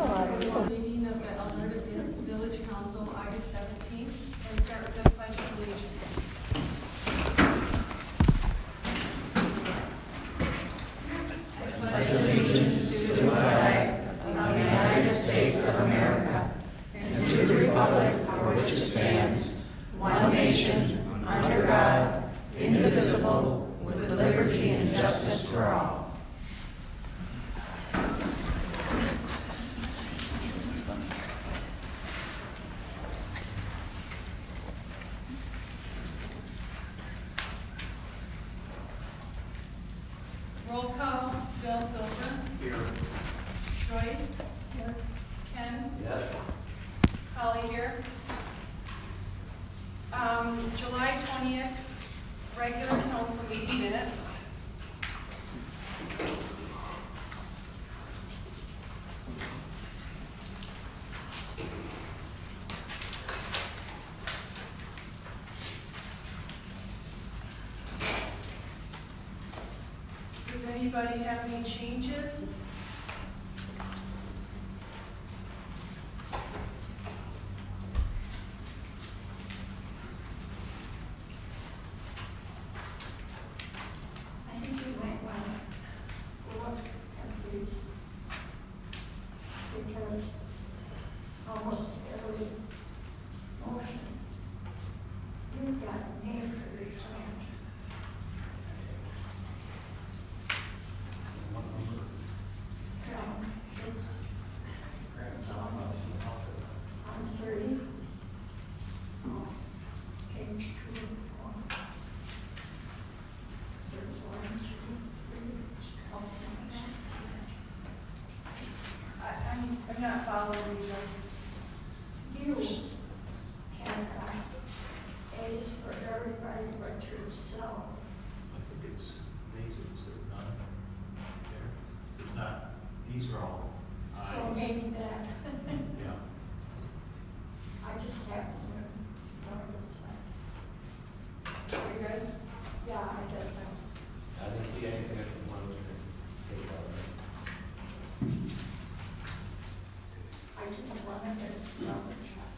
Meeting of the Alberta Village Council, August 17th, and start with the Pledge of Allegiance. Pledge allegiance to the flag of the United States of America and to the republic for which it stands, one nation, under God, indivisible, with liberty and justice for all. Roll call, Bill Silver. Here. Joyce. Here. Ken. Yes. Holly here. July 20th, regular council meeting minutes. Does anybody have any changes? I think you might want to look at these because almost every motion, you've got a name for each one. It's almost on 30. Page 2 and 4. There's 1, 2, 3. I'm not following you, Joyce. You can A's for everybody but yourself. I think it's these, it says none. There. It's not, these are all ayes. So maybe that. Yeah. I just haven't noticed that. Are you good? Yeah, I guess so. I didn't see anything that you wanted to take out. I just wanted to double check.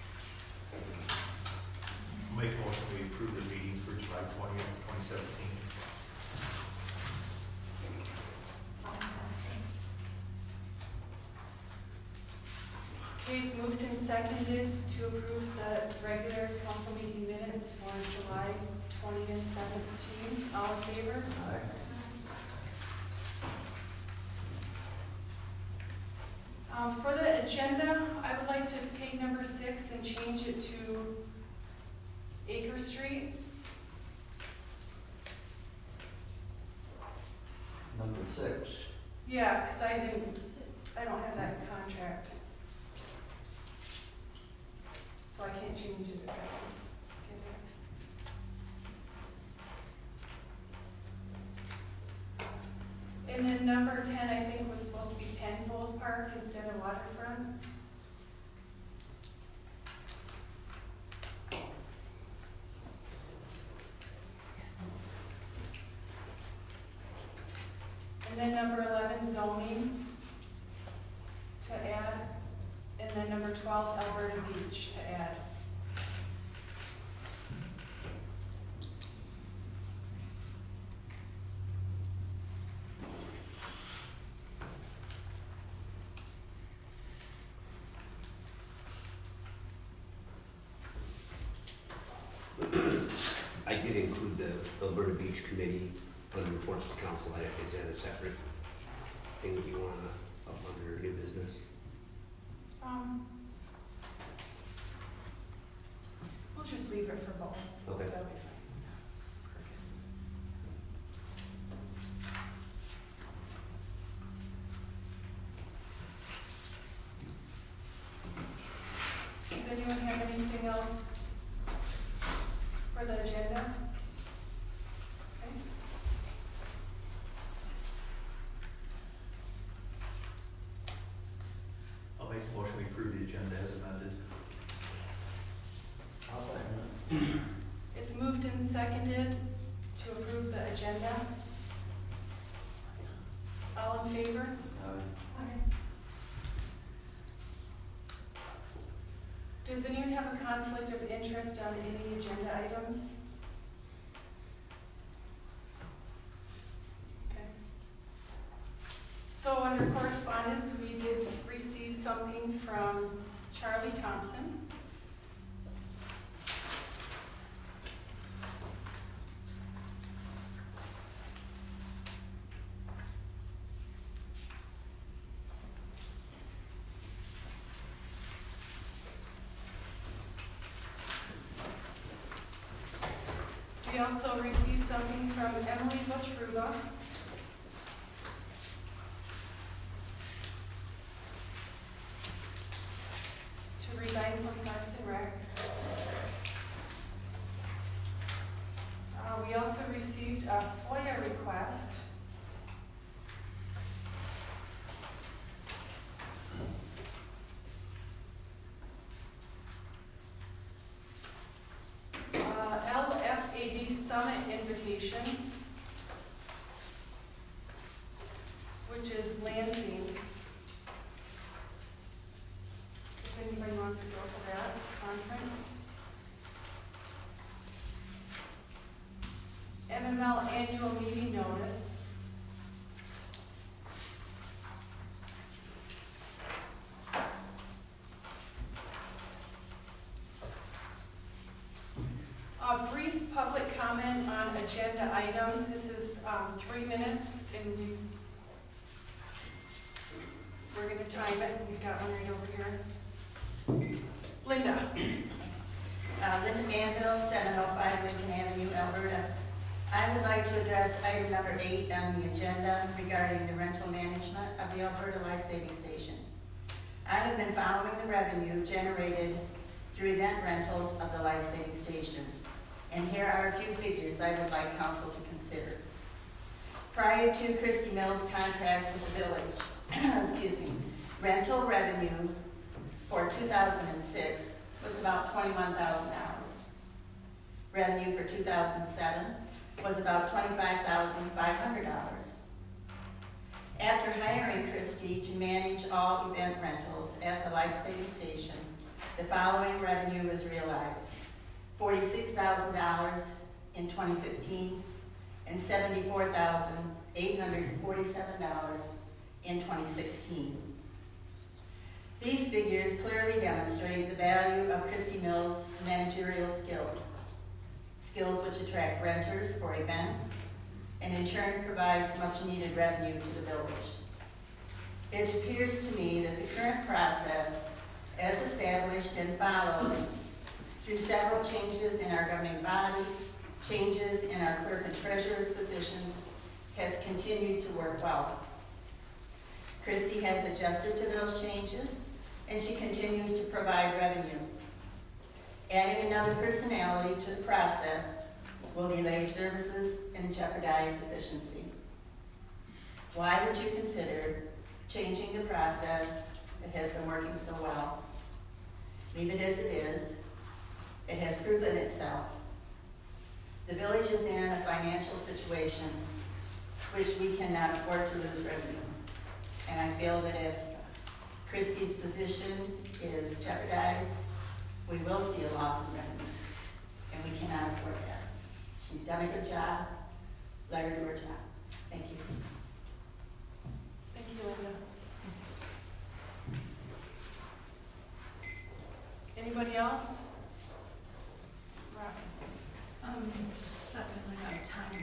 Make a motion, we approve the meeting for July 20th, 2017. Okay, it's moved and seconded to approve the regular council meeting minutes for July 20th, 17. All in favor? Aye. For the agenda, I would like to take number 6 and change it to Acre Street. Number 6. Yeah, because I don't have that contract. So I can't change it if I don't get it. And then number 10, I think, was supposed to be Penfold Park instead of Waterfront. And then number 11, zoning to add. And then number 12, Alberta Beach to add. I did include the Alberta Beach Committee on the reports to council. Is that a separate thing that you want to up under new business? We'll just leave it for both. Okay. That'll be fine. Perfect. Does anyone have anything else for the agenda? Okay. I'll make a motion, we approve the agenda as amended. I'll second it. It's moved and seconded to approve the agenda. All in favor? Aye. Does anyone have a conflict of interest on any agenda items? Okay. So under correspondence, we did receive something from Charlie Thompson. We also received something from Emily Botruba. To resign from Parks and Rec. We also received a FOIA request. LFAD Summit invitation, which is Lansing. If anybody wants to go to that conference. MML annual meeting notice. A brief public comment on agenda items. This is 3 minutes, and we're going to time it. We've got one right over here. Linda. Linda Manville, 705 Lincoln Avenue, Alberta. I would like to address item number 8 on the agenda regarding the rental management of the Alberta Life Saving Station. I have been following the revenue generated through event rentals of the Life Saving Station, and here are a few figures I would like council to consider. Prior to Christy Mills' contract with the village, excuse me, rental revenue for 2006 was about $21,000. Revenue for 2007 was about $25,500. After hiring Christy to manage all event rentals at the Life Saving Station, the following revenue was realized: $46,000 in 2015 and $74,847 in 2016. These figures clearly demonstrate the value of Christy Mills' managerial skills which attract renters for events and in turn provides much needed revenue to the village. It appears to me that the current process, as established and followed through several changes in our governing body, changes in our clerk and treasurer's positions, has continued to work well. Christy has adjusted to those changes, and she continues to provide revenue. Adding another personality to the process will delay services and jeopardize efficiency. Why would you consider changing the process that has been working so well? Leave it as it is. It has proven itself. The village is in a financial situation which we cannot afford to lose revenue. And I feel that if Christy's position is jeopardized, we will see a loss of revenue, and we cannot afford that. She's done a good job. Let her do her job. Thank you. Thank you, Linda. Anybody else? Second, I got time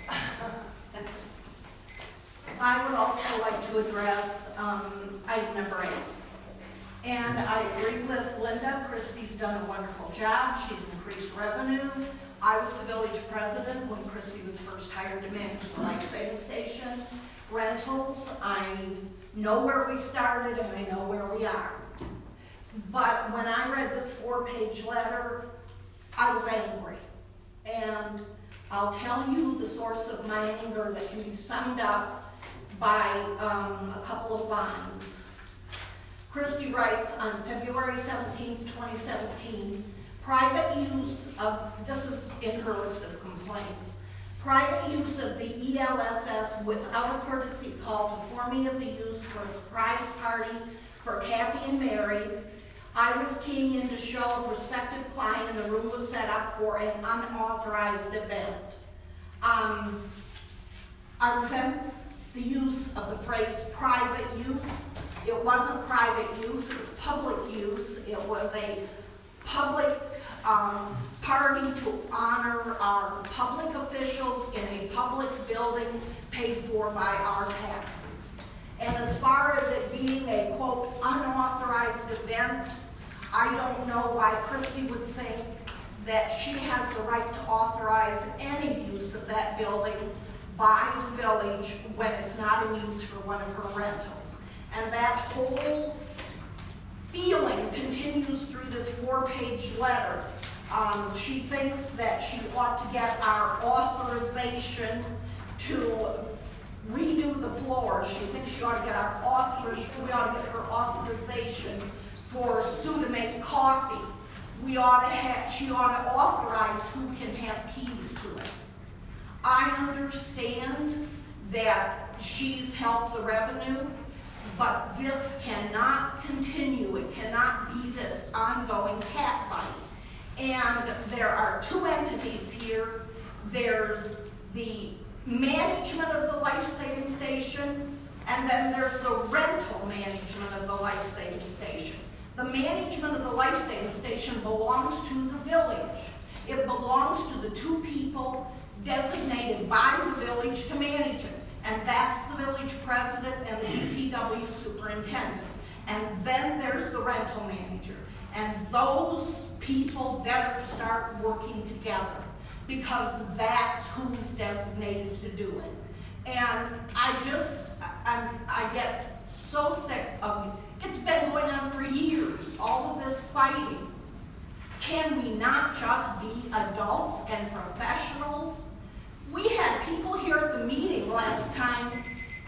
myself. I would also like to address item number 8. And I agree with Linda. Christy's done a wonderful job. She's increased revenue. I was the village president when Christy was first hired to manage the Life Saving Station rentals. I know where we started and I know where we are. But when I read this 4-page letter, I was angry. And I'll tell you the source of my anger that can be summed up by a couple of lines. Christy writes on February 17th, 2017, private use of, this is in her list of complaints, private use of the ELSS without a courtesy call to inform me of the use for a surprise party for Kathy and Mary I was keying in to show a prospective client, and the room was set up for an unauthorized event. I resent the use of the phrase private use. It wasn't private use, it was public use. It was a public party to honor our public officials in a public building paid for by our taxes. And as far as it being a, quote, unauthorized event, I don't know why Christy would think that she has the right to authorize any use of that building by the village when it's not in use for one of her rentals. And that whole feeling continues through this 4-page letter. She thinks that she ought to get our authorization to redo the floor. She thinks she ought to get our we ought to get her authorization for Sue to make coffee. She ought to authorize who can have keys to it. I understand that she's helped the revenue, but this cannot continue. It cannot be this ongoing cat fight. And there are two entities here. There's the management of the life-saving station, and then there's the rental management of the life-saving station. The management of the life-saving station belongs to the village. It belongs to the two people designated by the village to manage it, and that's the village president and the DPW superintendent. And then there's the rental manager, and those people better start working together, because that's who's designated to do it. And I get so sick of it. It's been going on for years, all of this fighting. Can we not just be adults and professionals? We had people here at the meeting last time.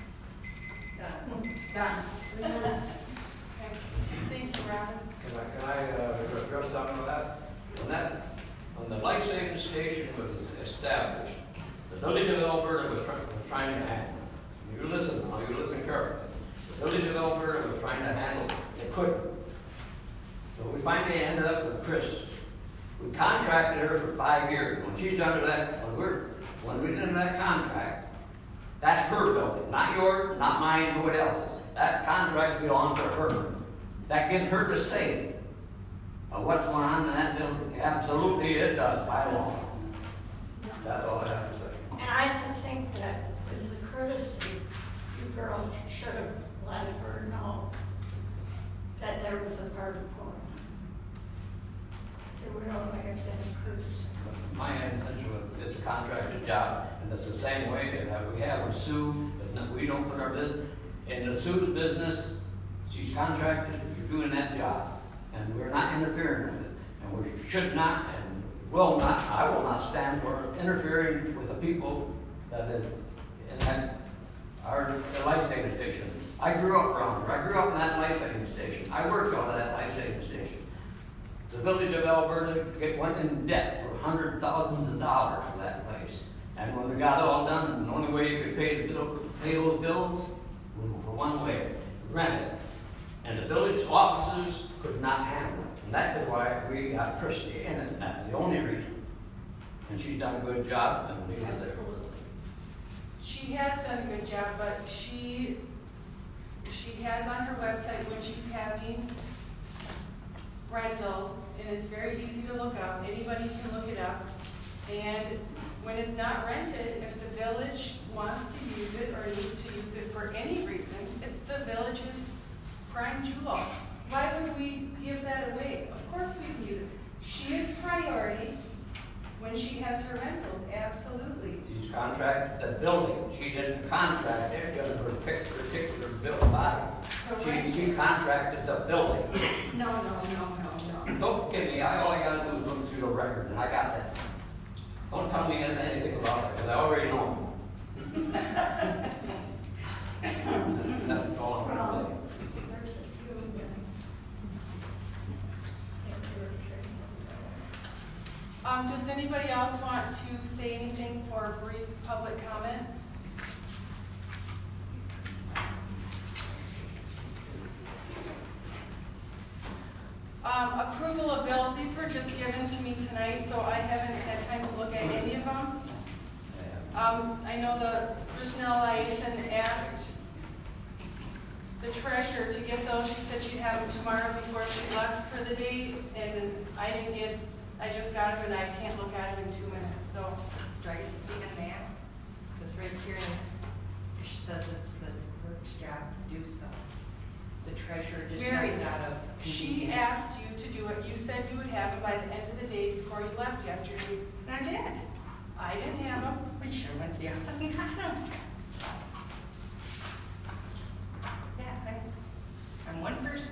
Done. Okay. Thank you, Robin. Can I address something on that? When the life-saving station was established, the village of Alberta was trying to handle it. You listen carefully. The village of Alberta was trying to handle it. They couldn't. So we finally ended up with Chris. We contracted her for 5 years. When she's under that, when we did under that contract, that's her building, not yours, not mine, nobody else's. That contract belongs to her. That gives her the say of what's going on in that building. Absolutely it does, by law. That's all I have to say. And I think that as a courtesy, you girls should have let her know that there was a party going on. It would only have been a courtesy. My intention was, it's a contracted job, and it's the same way that we have with Sue. We don't put our business in the Sue's business. She's contracted for doing that job, and we're not interfering with it. And we should not and will not. I will not stand for interfering with the people that is in that our life-saving station. I grew up around her. I grew up in that life-saving station. I worked out of that life-saving station. The village of Alberta went in debt for hundreds of thousands of dollars for that place. And when we got it all done, the only way you could pay those bills was for one way, rent it. And the village officers could not handle it. And that is why we got Christy in it. That's the only reason. And she's done a good job, and we did there. She has done a good job, but she has on her website when she's having rentals, and it's very easy to look up. Anybody can look it up. And when it's not rented, if the village wants to use it or needs to use it for any reason, it's the village's prime jewel. Why would we give that away? Of course we can use it. She is priority when she has her rentals, absolutely. She's contracted the building. She didn't contract it, just her particular building body. She contracted the building. No. Don't give me, all I gotta do is look through the record, and I got that. Don't tell me anything about it, because I already know. That's all I'm gonna say. There's a few of them. Does anybody else want to say anything for a brief public comment? these were just given to me tonight, so I haven't had time to look at any of them. I know the personnel liaison asked the treasurer to get those. She said she'd have them tomorrow before she left for the day, and I just got them and I can't look at them in 2 minutes, so. Do I get to speak on that? Because right here, it says it's the clerk's job to do so. The treasurer just Mary, does it out of she convenience. asked you to do it. You said you would have them by the end of the day before you left yesterday. And I did. I didn't have them. We sure went to the office and got them. Yeah, I'm one person.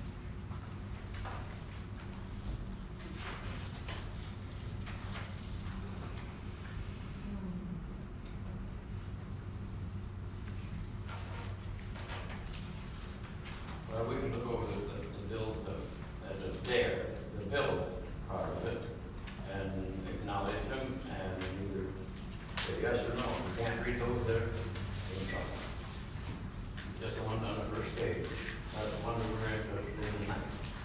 Well, we can look over the bills as of there, the bills part of it, and acknowledge them, and either say yes or no. If you can't read those, they're in trouble. Just the one on the first page, that's the one that we're interested in tonight.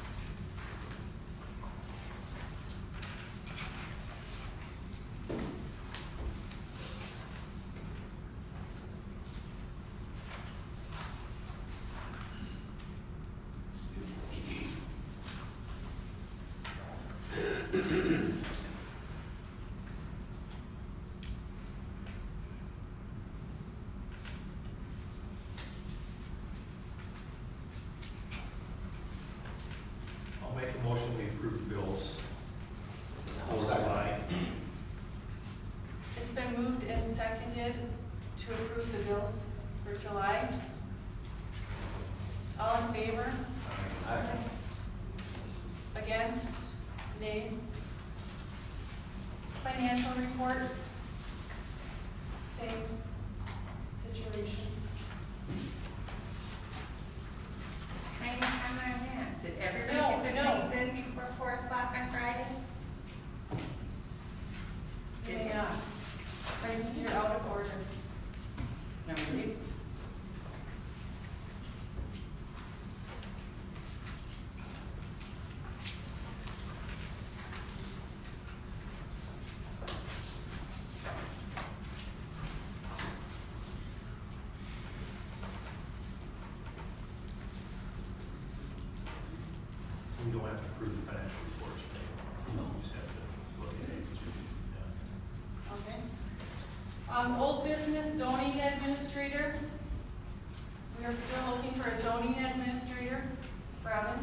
I'll make a motion to approve the bills. I'll For second. July. It's been moved and seconded to approve the bills for July. All in favor? Against? Nay? Financial reports? Same situation. Can I comment on that? Did everybody No, get their no. things in before 4 o'clock on Friday? You may not. Right, you're out of order. No, really? We don't have to approve the financial reports. No. We just have to look at it. Yeah. Okay. Old business zoning administrator. We are still looking for a zoning administrator. Robin?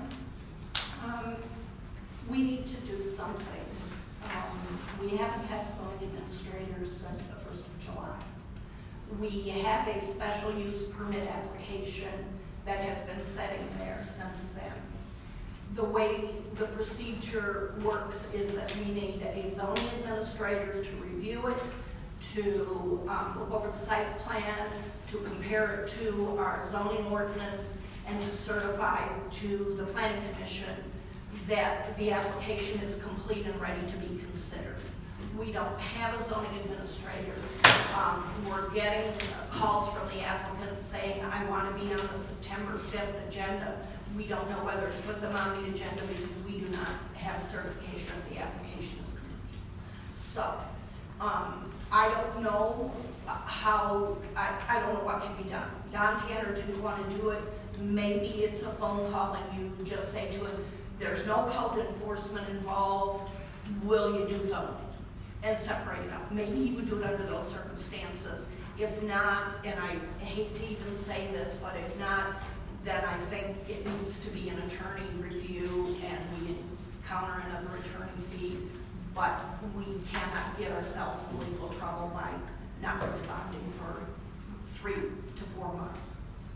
We need to do something. We haven't had zoning administrators since the 1st of July. We have a special use permit application that has been sitting there since then. The way the procedure works is that we need a zoning administrator to review it, to look over the site plan, to compare it to our zoning ordinance, and to certify to the planning commission that the application is complete and ready to be considered. We don't have a zoning administrator. We're getting calls from the applicant saying, I want to be on the September 5th agenda. We don't know whether to put them on the agenda because we do not have certification that the application is complete. So, I don't know how, I don't know what can be done. Don Tanner didn't want to do it. Maybe it's a phone call and you just say to him, there's no code enforcement involved, will you do zoning? And separate it up. Maybe he would do it under those circumstances. If not, and I hate to even say this, but if not, then I think it needs to be an attorney review and we encounter another attorney fee. But we cannot get ourselves in legal trouble by not responding for 3 to 4 months.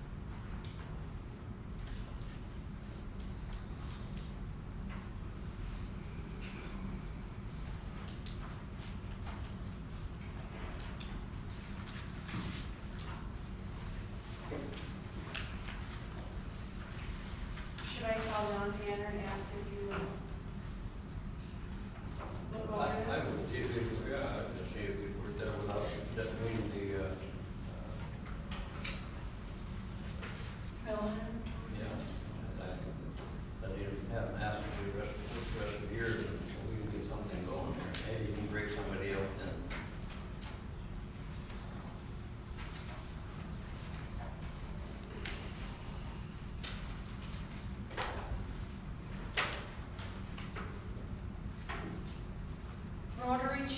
Should I call Ron Tanner and ask if you would look over I this? would see if we, see if we were there without definitely the, Ellen? yeah, that you haven't asked for the rest of the year.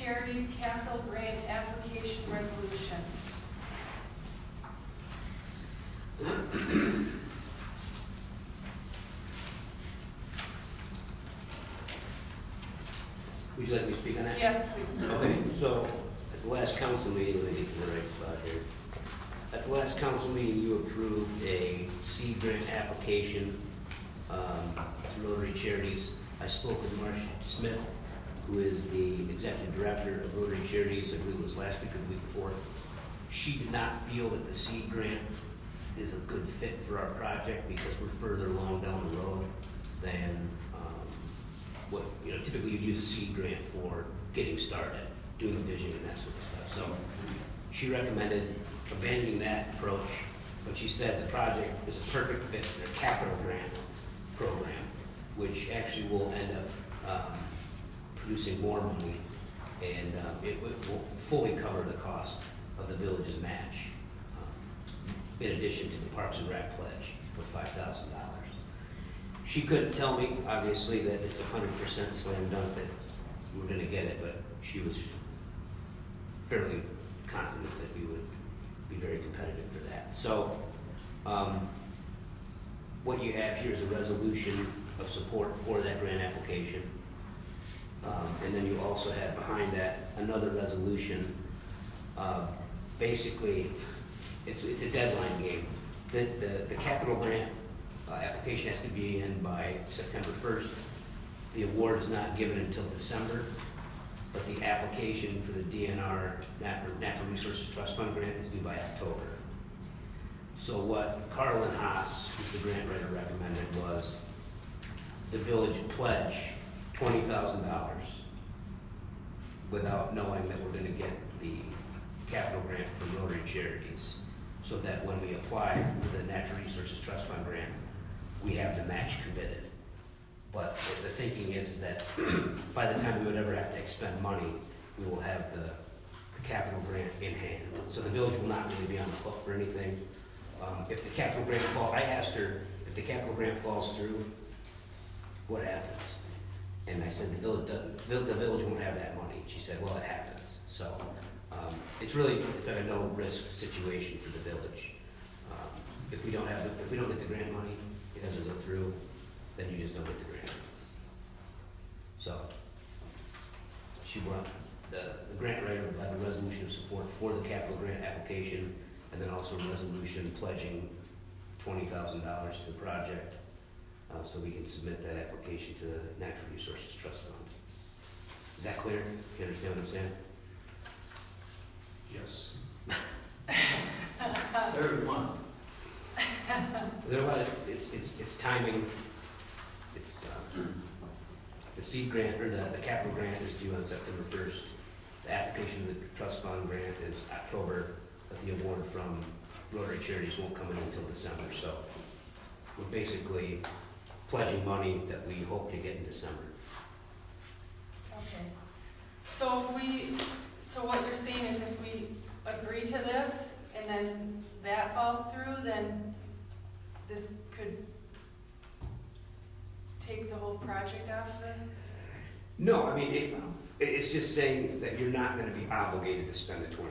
Charities Capital Grant Application Resolution. Would you like me to speak on that? Yes, please. Okay, so at the last council meeting, let me get to the right spot here. At the last council meeting, you approved a seed grant application to Rotary Charities. I spoke with Marcia Smith, who is the executive director of Rotary Charities, I believe it was last week or the week before. She did not feel that the seed grant is a good fit for our project because we're further along down the road than what, typically you'd use a seed grant for getting started, doing the vision and that sort of stuff. So she recommended abandoning that approach, but she said the project is a perfect fit for their capital grant program, which actually will end up producing more money, and it will fully cover the cost of the village's match, in addition to the Parks and Rec pledge of $5,000. She couldn't tell me, obviously, that it's 100% slam dunk that we're going to get it, but she was fairly confident that we would be very competitive for that. So, what you have here is a resolution of support for that grant application. And then you also have behind that another resolution. Basically, it's a deadline game. The capital grant application has to be in by September 1st. The award is not given until December, but the application for the DNR, Natural Resources Trust Fund grant, is due by October. So what Carlin Haas, who's the grant writer, recommended was the village pledge $20,000 without knowing that we're going to get the capital grant from Rotary Charities, so that when we apply for the Natural Resources Trust Fund grant, we have the match committed. But the thinking is that by the time we would ever have to expend money, we will have the capital grant in hand. So the village will not really be on the hook for anything. If the capital grant I asked her, if the capital grant falls through, what happens? And I said, the village won't have that money. She said, well, it happens. So it's at a no-risk situation for the village. If we don't get the grant money, it doesn't go through, then you just don't get the grant. So she brought the grant writer would have a resolution of support for the capital grant application, and then also a resolution pledging $20,000 to the project, so we can submit that application to the Natural Resources Trust Fund. Is that clear? You understand what I'm saying? Yes. Third one. There are a lot of, it's timing. It's the seed grant or the capital grant is due on September 1st. The application of the trust fund grant is October, but the award from Rotary Charities won't come in until December. So we're basically pledging money that we hope to get in December. Okay. So what you're saying is if we agree to this and then that falls through, then this could take the whole project off the... No, I mean, it's just saying that you're not going to be obligated to spend the $20,000.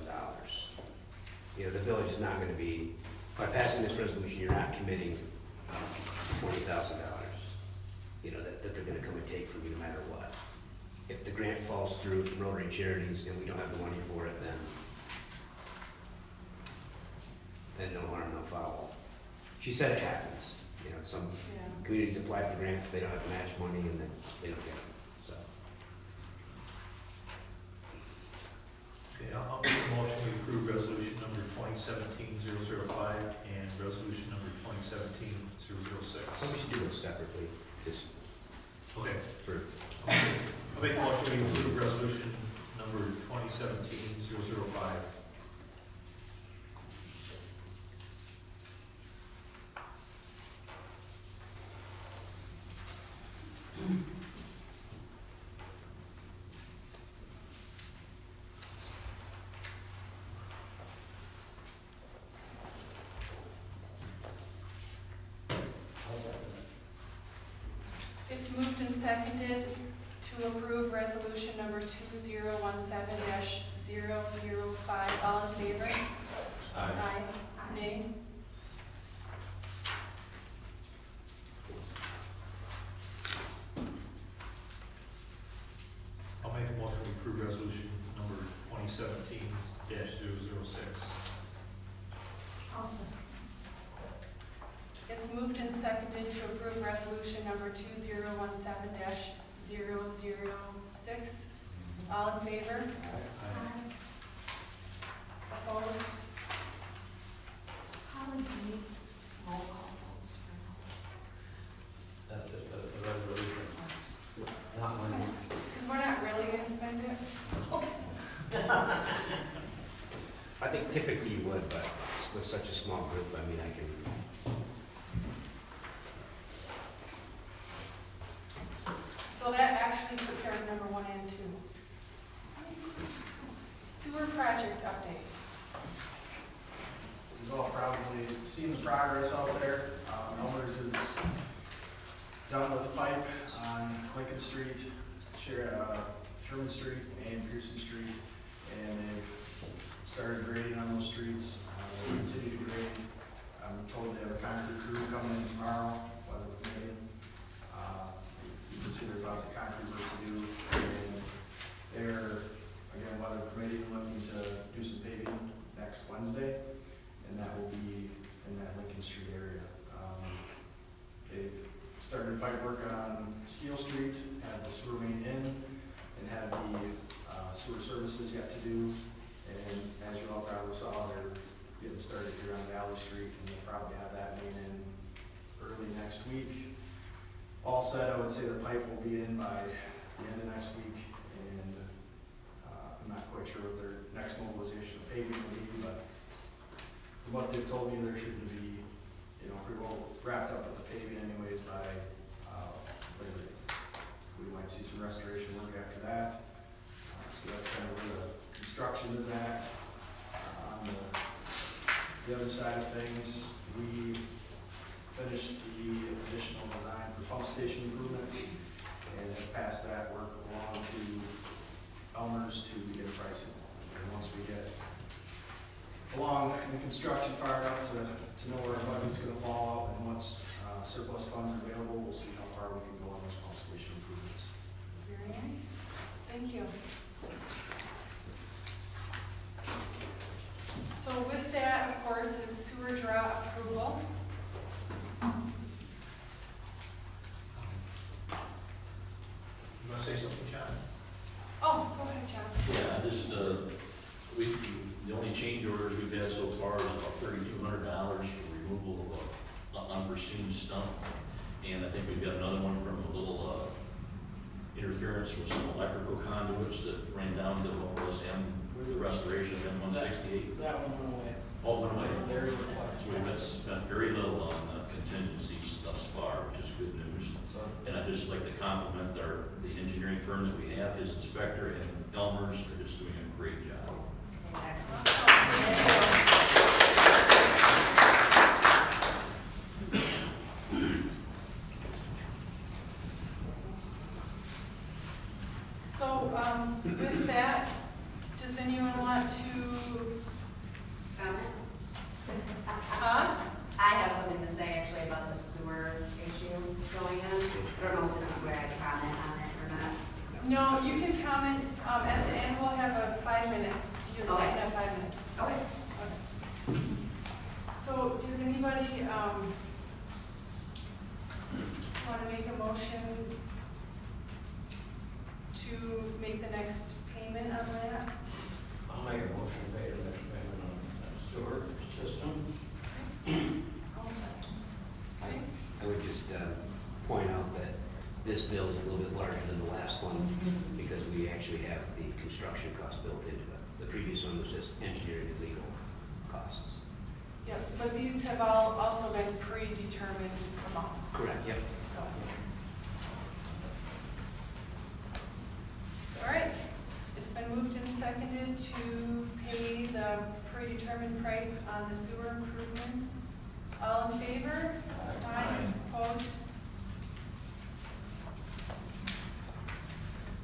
The village is not going to be, by passing this resolution, you're not committing $20,000, that they're going to come and take from you no matter what. If the grant falls through from Rotary Charities and we don't have the money for it, then no harm, no foul. She said it happens. Some communities apply for grants, they don't have match money, and then they don't get it. So. Okay, I'll make a motion to approve resolution number 2017-005 and resolution number 2017-006. So we should do those separately, just Okay. for. I'll make a motion to approve resolution number 2017-005. It's moved and seconded to to approve resolution number 2017-005. All in favor? Aye. Nay? I'll make a motion to approve resolution number 2017-006. I'll second. It's moved and seconded to approve resolution number 2017-006. All in favor? Opposed? How would you need roll call votes for That's just a resolution. Not one. Because we're not really going to spend it. I think typically you would, but with such a small group, I mean, I can. So that actually took care of number 1 and 2. Sewer project update. You've all probably seen the progress out there. Elmer's is done with pipe on Lincoln Street, Sherman Street, and Pearson Street, and they've started grading on those streets. They continue to grade. I'm told they have a concrete crew coming in tomorrow, weather permitting. You can see there's lots of concrete work to do, and they're, again, weather permitting, looking to do some paving next Wednesday, and that will be in that Lincoln Street area. They've started pipe work on Steel Street, had the sewer main in, and had the sewer services yet to do. And as you all probably saw, they're getting started here on Valley Street, and they'll probably have that main in early next week. All said, I would say the pipe will be in by the end of next week, and I'm not quite sure what their next mobilization of paving will be, but from what they've told me, there should be, pretty well wrapped up with the paving anyways by Labor Day. We might see some restoration work after that. So that's kind of where the construction is at. On the other side of things, we finished the additional design for pump station improvements and have passed that work along to Elmer's to begin pricing. And once we get along in the construction far enough to know where our budget's going to fall out, and once surplus funds are available, we'll see how far we can go on those pump station improvements. Very nice. Thank you. So with that, of course, is sewer draw approval. You want to say something, John? Oh, go ahead, John. Yeah, just, the only change orders we've had so far is about $3,200 for removal of an unforeseen stump. And I think we've got another one from a little, interference with some electrical conduits that ran down to what was the restoration of M168. That one went away. Oh, went away. Very little. So we've spent very little on contingencies thus far, which is good news. And I'd just like to compliment the engineering firm that we have, his inspector and Elmer's, they're just doing a great job. So, with that, does anyone want to? Comment? Huh? I have something to say actually about the sewer issue going on. I don't know if this is where I comment on it or not. No, you can comment, at the end, we'll have a 5-minute, you can Okay. have 5 minutes. Okay. So, does anybody, want to make a motion to make the next payment on that? I'll make a motion to pay the next payment on the sewer system. Okay. I would just point out that this bill is a little bit larger than the last one because we actually have the construction cost built into it. The previous one was just engineering and legal costs. Yep, but these have all also been predetermined amounts. Correct, yep. So. All right, it's been moved and seconded to pay the predetermined price on the sewer improvements. All in favor? Aye. Opposed?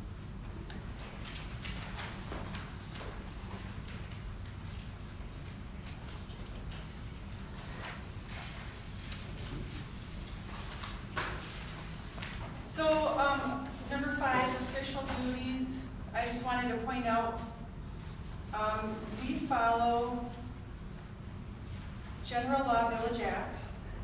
5, official duties, I just wanted to point out, we follow General Law Village Act,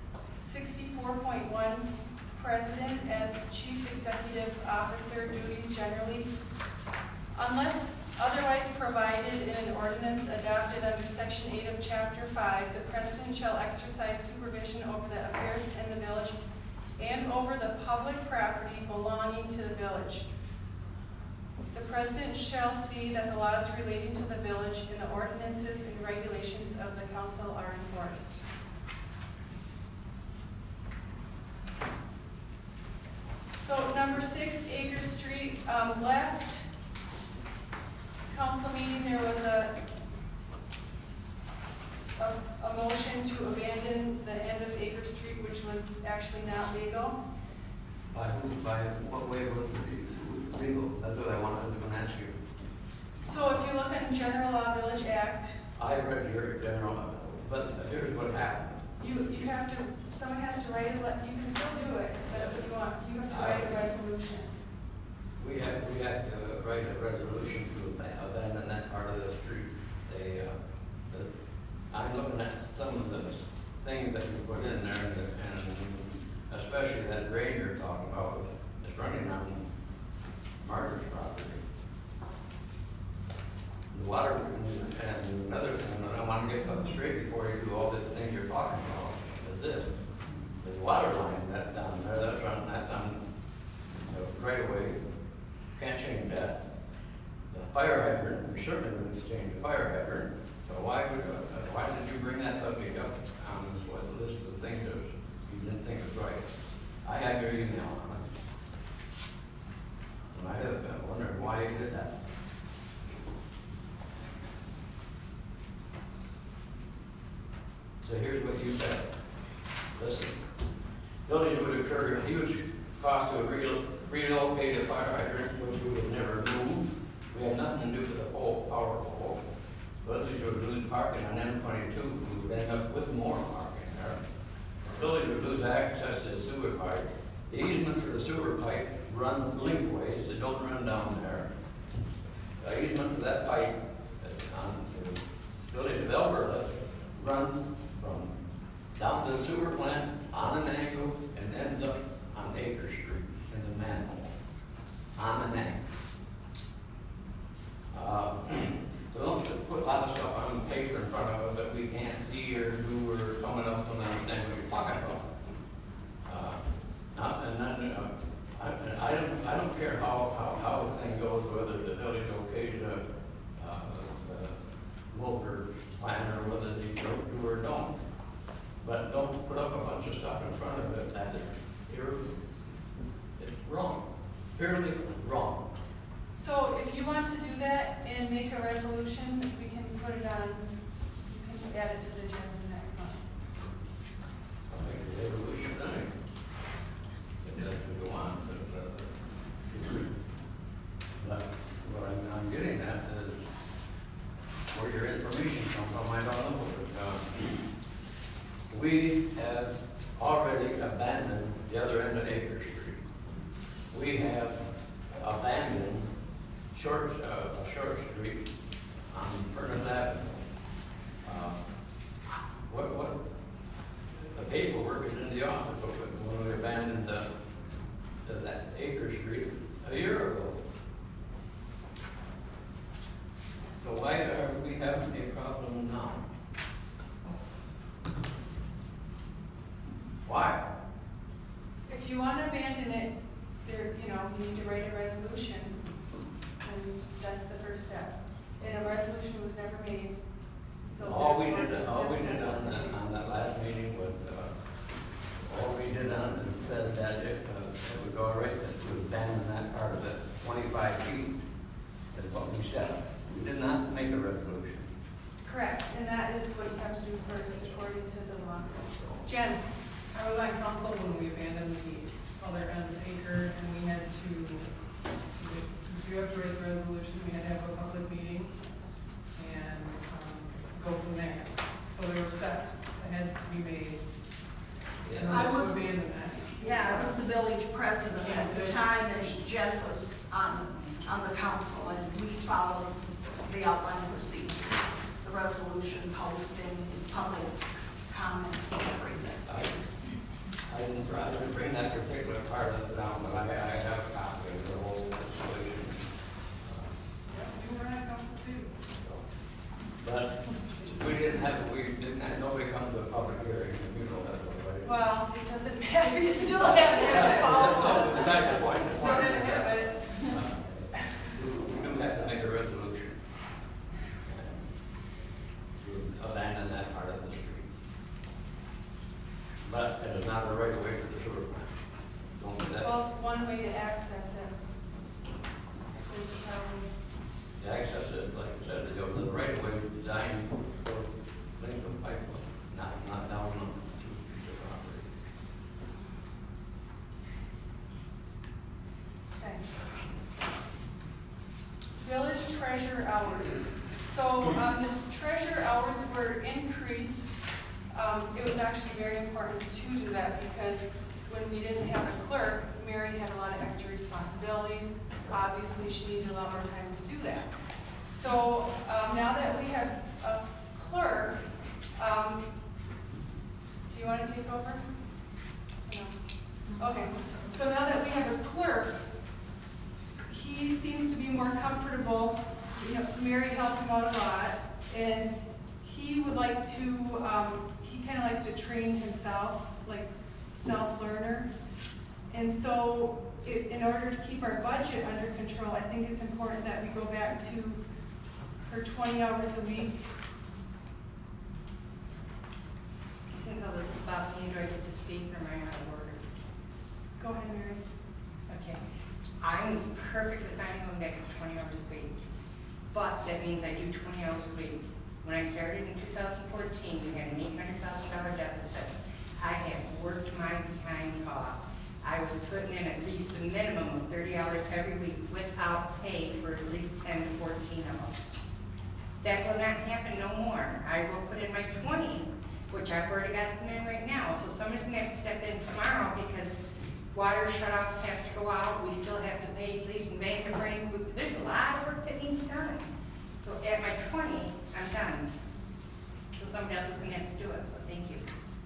64.1, President as Chief Executive Officer duties generally. Unless otherwise provided in an ordinance adopted under Section 8 of Chapter 5, the President shall exercise supervision over the affairs in the village and over the public property belonging to the village. The President shall see that the laws relating to the village and the ordinances and regulations of the council are enforced. So number 6, Acre Street. Last council meeting, there was a motion to abandon the end of Acre Street, which was actually not legal. By what way would it be legal? That's what I was going to ask you. So if you look in General Law Village Act, I read your general, but here's what happened. you have to, someone has to write you can still do it, if that's what you want. You have to write a resolution. We had to write a resolution to abandon that part of the street. I'm looking at some of the things that you put in there, and especially that grade you're talking about, it's running on Margaret's property. The water, and another thing, I want to get something straight before you do all this thing you're talking about, is this. There's a water line that down there, that's on right away. Can't change that. The fire hydrant, we certainly wouldn't change the fire hydrant. So why did you bring that subject up on this list of things that you didn't think was right? I have your email on it. And I have wondered why you did that. So here's what you said. Listen, village would occur a huge cost to relocate a fire hydrant, which we would never move. We had nothing to do with the pole, power pole. Village would lose parking on M22. We would end up with more parking there. Village would lose access to the sewer pipe. The easement for the sewer pipe runs lengthways. It don't run down there. The easement for that pipe for the village developer runs from down to the sewer plant on an angle and ends up on Acre Street in the manhole on an angle. So don't put a lot of stuff on paper in front of us that we can't see or do or someone else don't understand what you're talking about. I don't care how the thing goes, whether the village okays the Wilbur plan or whether they do or don't. But don't put up a bunch of stuff in front of it that it's wrong. Purely wrong. So if you want to do that and make a resolution, we can put it on, you can add it to the agenda next month. I'll make a resolution then. It has to go on. But what I'm getting at is where your information comes from, I don't know. But, we have already abandoned the other end of Acre Street. We have abandoned Short Street on Furnace Avenue. What the paperwork is in the office when we abandoned that Acre Street a year ago. So why are we having a problem now? Why? If you want to abandon it, you need to write a resolution, and that's the first step. And a resolution was never made, so. All we did on that last meeting was, all we did on it said that it would go right, it was abandon that part of it, 25 feet, is what we said. We did not make a resolution. Correct, and that is what you have to do first, according to the law. Jen? I was on council when we abandoned the other end of Acre, and we had to, you have to write the resolution, we had to have a public meeting, and go from there. So there were steps that had to be made in order to abandon that. Yeah, I was the village president at the time, and Jen was on the council, and we followed the outline procedure, the resolution posting, public comment, everything. I didn't bring that particular part of it down, but I have a copy of the whole situation. Yeah, we were on council too. But nobody comes to a public hearing, you know that, right? Well, it doesn't matter, you still have to follow. Besides the point, Still didn't have it. we do have to make a resolution to abandon that part of the street. But it is not the right way for the sewer plant. Don't do that. Well, it's one way to access it. The access is, like I said, to go to the right way designed for length of pipeline, not down on the property. Okay. Village treasure hours. So the treasure hours were increased. It was actually very important to do that because when we didn't have a clerk, Mary had a lot of extra responsibilities. Obviously, she needed a lot more time to do that. So now that we have a clerk, do you want to take over? No. Okay. So now that we have a clerk, he seems to be more comfortable. You know, Mary helped him out a lot, and he would like to. He kind of likes to train himself, like self-learner. And so, in order to keep our budget under control, I think it's important that we go back to her 20 hours a week. Since all this is about me, do I get to speak or am I out of order? Go ahead, Mary. Okay. I'm perfectly fine going back to 20 hours a week, but that means I do 20 hours a week. When I started in 2014, we had an $800,000 deficit. I have worked my behind off. I was putting in at least a minimum of 30 hours every week without pay for at least 10 to 14 of them. That will not happen no more. I will put in my 20, which I've already got them in right now. So somebody's gonna have to step in tomorrow because water shutoffs have to go out. We still have to pay police and bank break. There's a lot of work that needs done. So at my 20, I'm done. So somebody else is gonna have to do it, so thank you.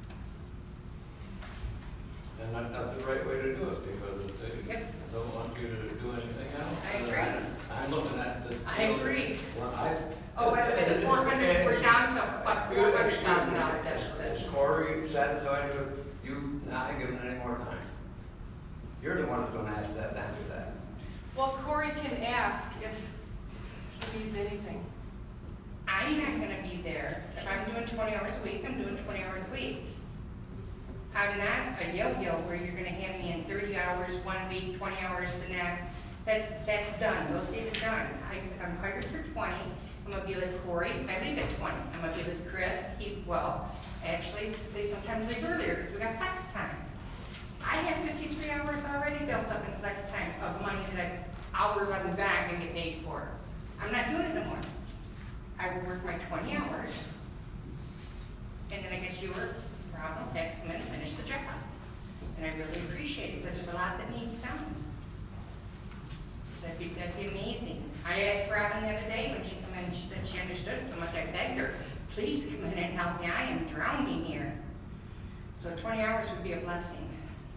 And that's the right way to do it, because they Yep. don't want you to do anything else. I agree. I'm looking at this. I agree. Well, Oh, by the way, the 400, we're down to about $400,000 deficit. Is Corey satisfied with you not giving any more time? You're the one that's gonna ask that, answer that. Well, Corey can ask if he needs anything. I'm not gonna be there. If I'm doing 20 hours a week, I'm doing 20 hours a week. I'm not a yo-yo where you're gonna have me in 30 hours one week, 20 hours the next. That's done. Those days are done. If I'm hired for 20, I'm gonna be like Corey. I leave at 20. I'm gonna be with Chris. Actually, they sometimes leave earlier because we got flex time. I have 53 hours already built up in flex time of money that hours I'll be back and get paid for. I'm not doing it no more. I will work my 20 hours, and then I guess you work, problem, tax come in and finish the job. And I really appreciate it, because there's a lot that needs done. That'd be amazing. I asked Robin the other day when she came in, she said she understood so much. I begged her, please come in and help me, I am drowning here. So 20 hours would be a blessing.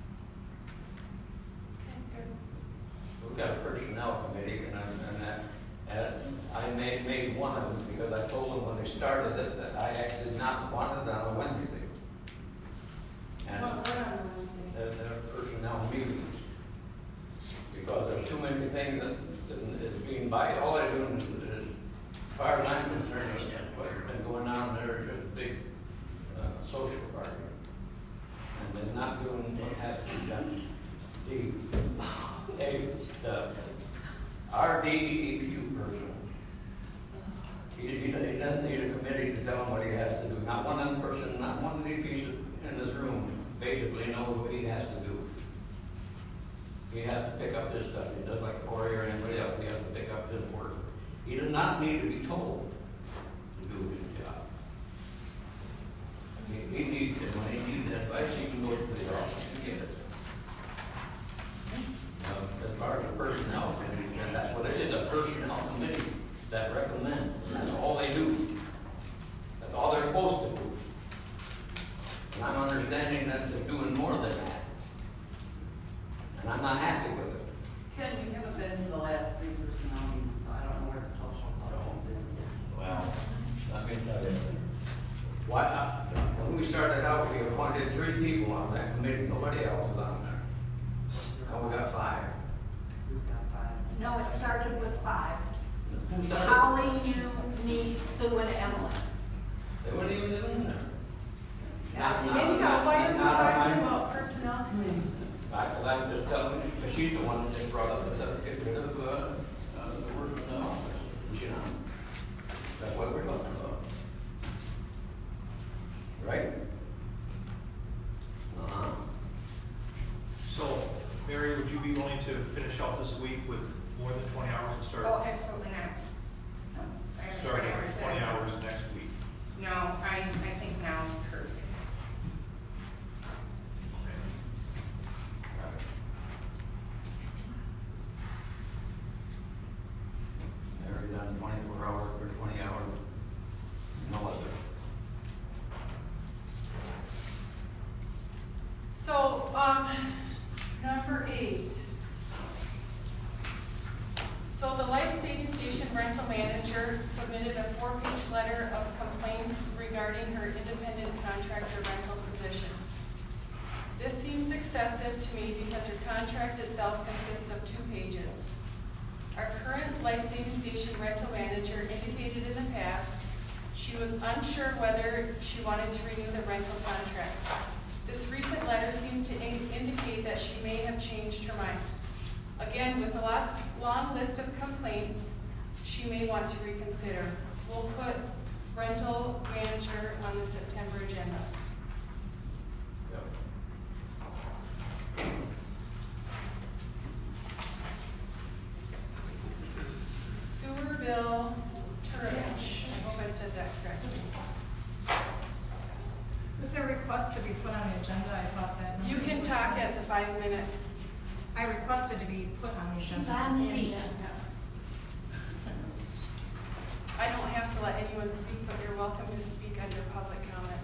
Okay, good. We've got a personnel committee, and I made one of them because I told them when they started that I did not want it on a Wednesday. And What on Wednesday? they're personnel meetings. Because there's too many things that is being by, all they're doing is, as far as I'm concerned, what's been going on there is just a big social party. And they're not doing what has to be done. Our DEQ person, he doesn't need a committee to tell him what he has to do. Not one other person, not one of these people in this room basically knows what he has to do. He has to pick up this stuff. He does like Corey or anybody else. He has to pick up his work. He does not need to be told to do his job. He needs it. When he needs advice, he can go to the office and get it. and I'm not happy with it. Ken, you haven't been to the last 3 personnel meetings, so I don't know where the social club comes in. Well, let me tell you. Why, when we started out, we appointed 3 people on that committee, nobody else is on there. Now we got 5. We've got 5. No, it started with 5. Who started? Holly, you, me, Sue, and Emily. They weren't even in there. Anyhow, why are we talking about personnel committee? I'm just telling you, because she's the one that just brought up, said, get rid of, the work in the office, you know? That's what we're talking about. Right? Uh-huh. So, Mary, would you be willing to finish out this week with more than 20 hours and start? Oh, absolutely not. No, I have Start 20 hours. at 20 hours next week. No, I think now is perfect. Never done 24 hours or 20 hours. No other. So, number 8. So the Life Saving Station rental manager submitted a 4-page letter of complaints regarding her independent contractor rental position. This seems excessive to me because her contract itself consists of 2 pages. Our current Life Saving Station rental manager indicated in the past she was unsure whether she wanted to renew the rental contract. This recent letter seems to indicate that she may have changed her mind. Again, with the last long list of complaints, she may want to reconsider. We'll put rental manager on the September agenda. Sewer bill Turovich. I hope I said that correctly. Was there a request to be put on the agenda? I thought that. You can talk at the 5-minute. I requested to be put on the agenda. On to the speak. agenda. I don't have to let anyone speak, but you're welcome to speak under public comment.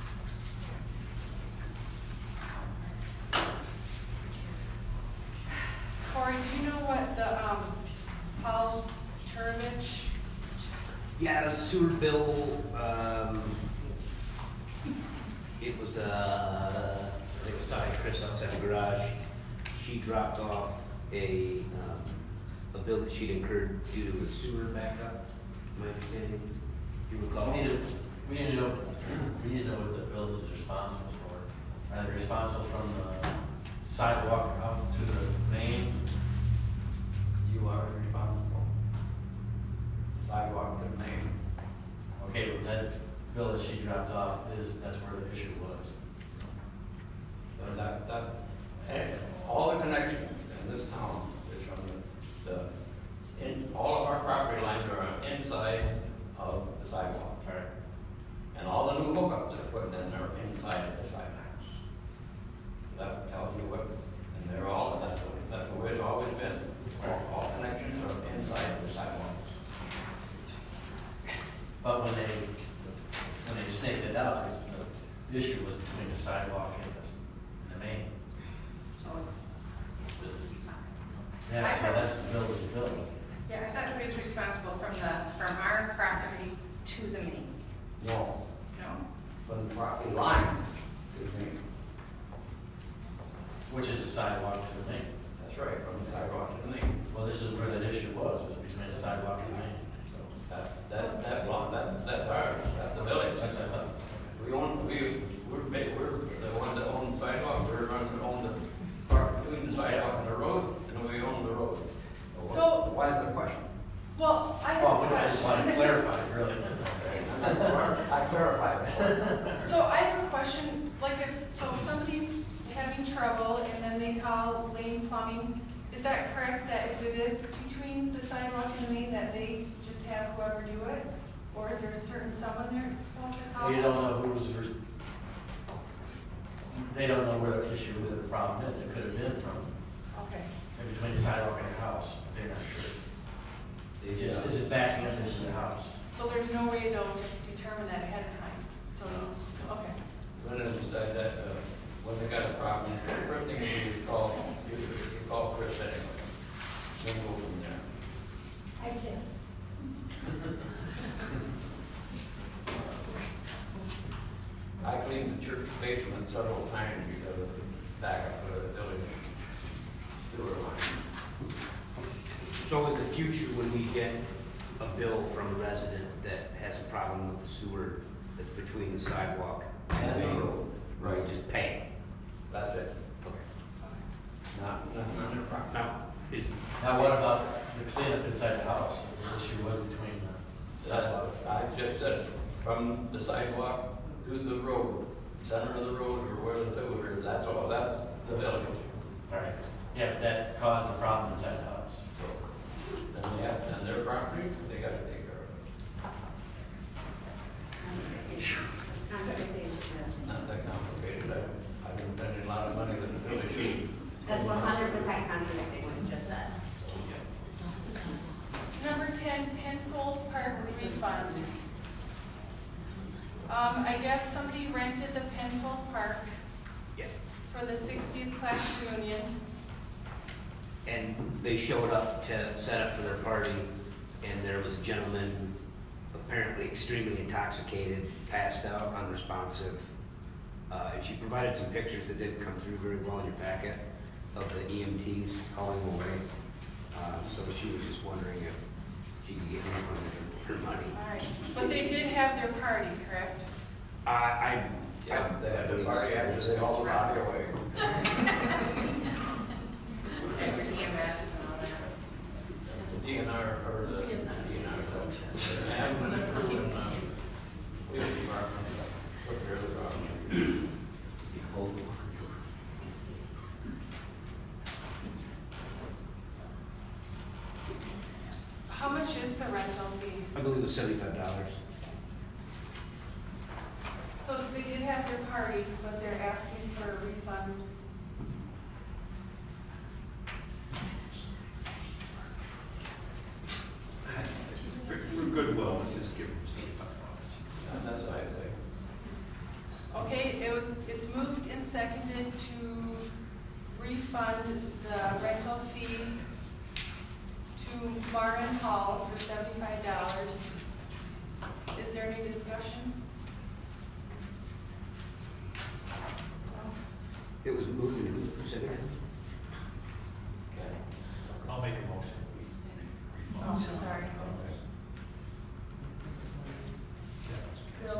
Corey, do you know what the, Paul Turovich? Yeah, the sewer bill, it was, I think it was talking to Chris outside the garage. She dropped off a bill that she'd incurred due to the sewer backup, my understanding. Do you recall? We need to know what the village is responsible for. Are they responsible from the sidewalk up to the main? You are responsible. Sidewalk to the main. Okay, but that bill that she dropped off that's where the issue was. And all the connections in this town is from all of our property lines are inside of the sidewalk. All right. And all the new hookups they're putting in are inside of the sidewalks. That tells you what, and they're all, that's the way it's always been. All connections are inside of the sidewalks. But when they staked it out, the issue was between the sidewalk and the main. Yeah, so that's the village's building. Yeah, I thought he was responsible from our property to the main. No, No? from the property line to the main. Which is the sidewalk to the main. That's right, from the sidewalk to the main. Well, this is where that issue was between the sidewalk and the main. So That's ours, that's the village. that's what I thought. We're the one that own the sidewalk, we're the one that own the part between the sidewalk and the road, and we own the road. So- Why is the question? Well, I have Well, a we just want to question. clarify, really. I clarified. So I have a question, like if somebody's having trouble and then they call Lane Plumbing, is that correct that if it is between the sidewalk and the main, that they just have whoever do it? Or is there a certain someone they're supposed to call? You don't know they don't know where the issue, where the problem is. It could have been from Okay. between the sidewalk and the house. They're not sure. Is it backing up into the house? So there's no way though to determine that ahead of time, so, okay. When it was that, when they got a problem, the first thing you do is call, basement several times because of the backup of the village sewer line. So in the future, when we get a bill from a resident that has a problem with the sewer that's between the sidewalk and the main road, Right. we just pay it? That's it. Okay. Not their property. Now, is, Now, what about the cleanup inside the house? The issue was between the sidewalk. I just said, from the sidewalk to the road, center of the road or where the sewer is, that's all, that's the village. All right. Yeah, but that caused a problem inside the house. Then they have, and their property, they gotta take care of it. It's complicated. Not that complicated. I've been spending a lot of money that the village should. That's 100% contradicting what you just said. Number 10, Penfold Park refund. I guess somebody rented the Penfold Park yeah. for the 60th class reunion. And they showed up to set up for their party, and there was a gentleman, apparently extremely intoxicated, passed out, unresponsive. And she provided some pictures that didn't come through very well in your packet of the EMTs hauling him away. So she was just wondering if she could get refunded her money. All right, but they did have their party, correct? I Yeah, they had the party after they all rocked away. And your EMS and all that. The DNR, or the DNR, the ambulance crew and, police department, took care of the problem. How much is the rental fee? I believe it was $75. So they did have their party, but they're asking for a refund. For goodwill, let's just give them $75. That's what I think. Okay, it's moved and seconded to refund the rental fee to Marin Hall for $75. Is there any discussion? No? It was moved and it was seconded. Okay. I'll make a motion. Oh, sorry. Bill?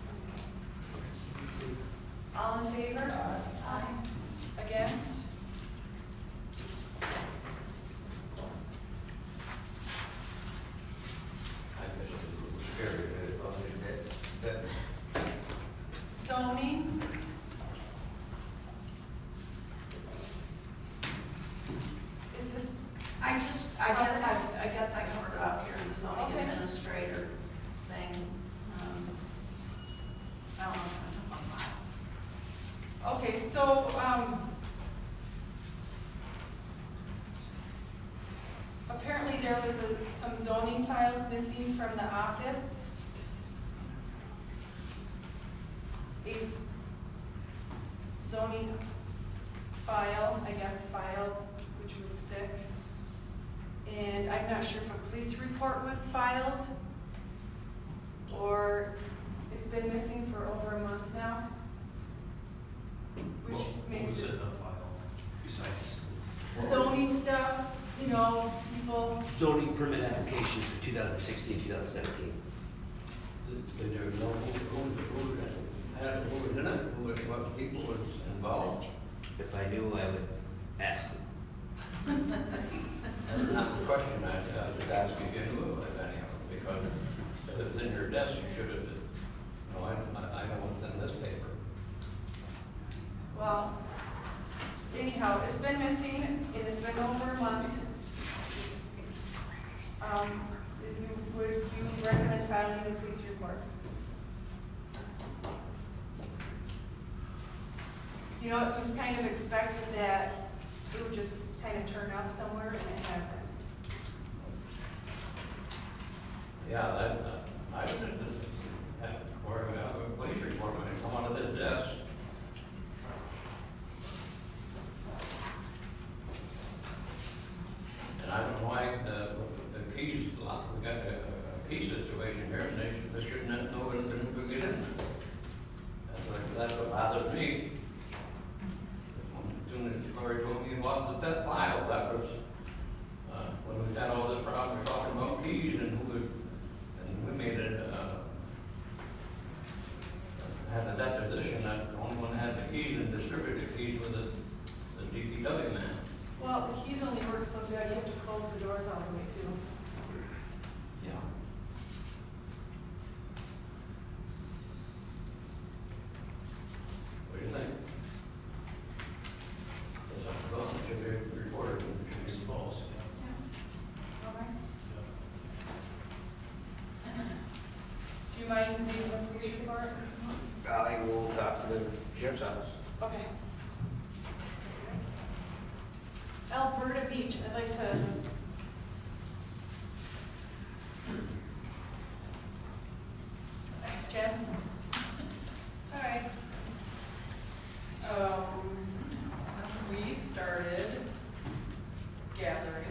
All in favor? Aye. Against? I think it was scary, that Zoning? Is this, I guess I covered it up here in the zoning Okay. administrator thing. I don't know if I took my files. okay, so, apparently there was some zoning files missing from the office. A zoning file, which was thick. And I'm not sure if a police report was filed or it's been missing for over a month now. Which makes What was it in the file besides? zoning stuff, people. Zoning permit applications for 2016, 2017. Did there know who was in it, what people was involved? If I knew, I would ask them. That's not the question I was just asking if you knew of any of them, because if it was in your desk, you should have, I know what's in this paper. Well, anyhow, it's been missing, it has been over a month. Would you recommend filing a police report? It was kind of expected that it would just kind of turn up somewhere, and it hasn't. Yeah, I did that, or a police report when it come out of this desk. And I don't know why the keys, we got a key situation here, and they shouldn't know whether they're going to get in. That's what bothers me. that file, that was, when we had all this problem, we're talking about keys and who would, and we made it, had a deposition that the only one that had the keys and distributed the keys was the DPW man. Well, the keys only work so good, you have to close the doors all the way too. Yeah. What do you think? That's up to God, it should be reported, it should be false. All right. Do you mind reading the police report? I will talk to the sheriff's office. Okay. Alberta Beach, I'd like to. Jen? Hi. We started gathering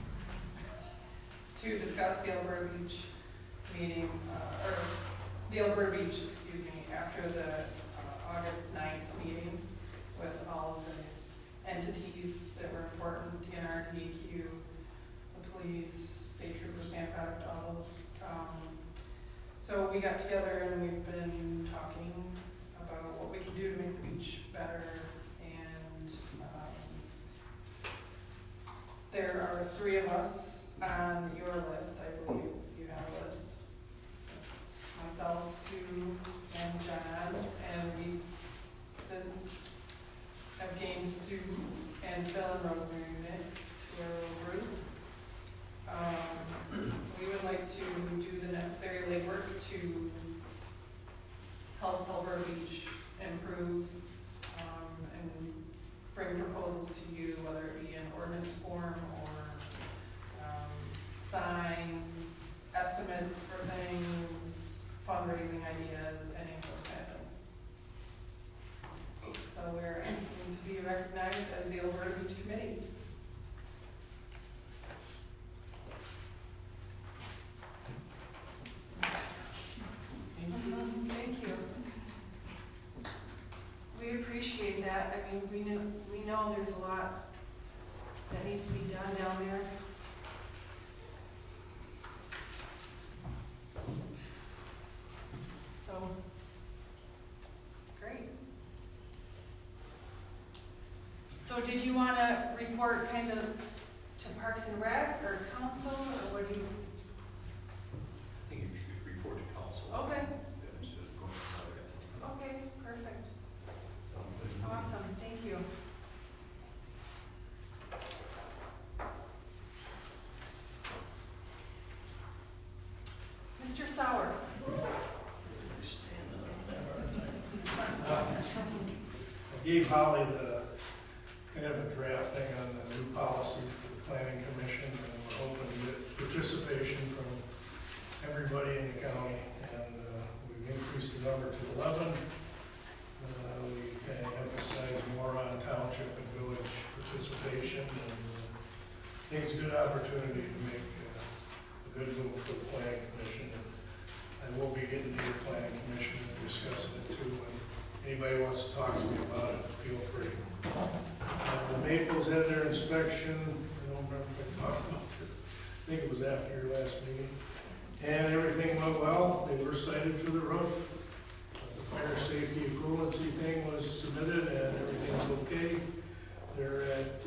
to discuss the Alberta Beach meeting, or the Alberta Beach, excuse me, after the August 9th meeting with all of the entities that were important, TNR, DEQ, the police, state troopers, sand product, all those. So we got together and we've been talking about what we can do to make the beach better. And there are 3 of us on your list, I believe you have a list. It's myself, Sue, and John, and we since have gained Sue and Phil and Rosemary next to our group. We would like to do the necessary legwork to help Alberta Beach improve and bring proposals to you, whether it be in ordinance form or signs, estimates for things, fundraising ideas, any of those kind of things. So we're asking to be recognized as the Alberta Beach Committee. Thank you. We appreciate that. I mean, we know there's a lot that needs to be done down there. So, great. So did you want to report kind of to Parks and Rec or council, or what do you? I think if you could report to council. Okay. Instead of going to another Okay, perfect. Awesome, thank you. Mr. Sauer. I gave Holly the kind of a draft thing on the new policy for the planning commission, and we're hoping to get participation from everybody in the county, and we've increased the number to 11. We kind of emphasize more on township and village participation, and I think it's a good opportunity to make a good move for the planning commission. And I will be getting to your planning commission and discussing it too. And anybody wants to talk to me about it, feel free. The Maples had their inspection. I don't remember if I talked about this. I think it was after your last meeting. And everything went well. They were cited for the roof. The fire safety equivalency thing was submitted and everything's okay. They're at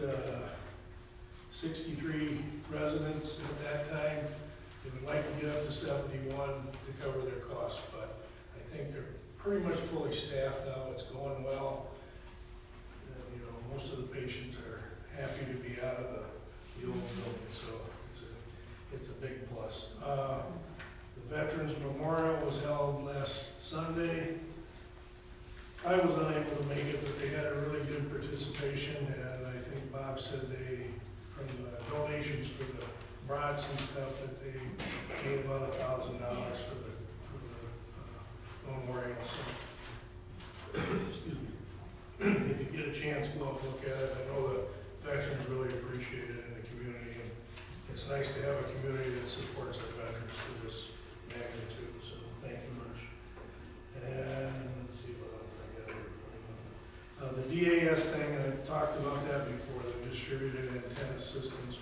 63 residents at that time. They would like to get up to 71 to cover their costs, but I think they're pretty much fully staffed now. It's going well. And, most of the patients are happy to be out of the old building, so it's a big plus. The Veterans Memorial was held last Sunday. I was unable to make it, but they had a really good participation, and I think Bob said from the donations for the brats and stuff, that they made about $1,000 for the memorial. So, excuse me. If you get a chance, go up and look at it. I know the veterans really appreciate it in the community, and it's nice to have a community that supports our veterans to this magnitude. So thank you much. And let's see what else I got here. The DAS thing, and I've talked about that before. They've distributed antenna systems.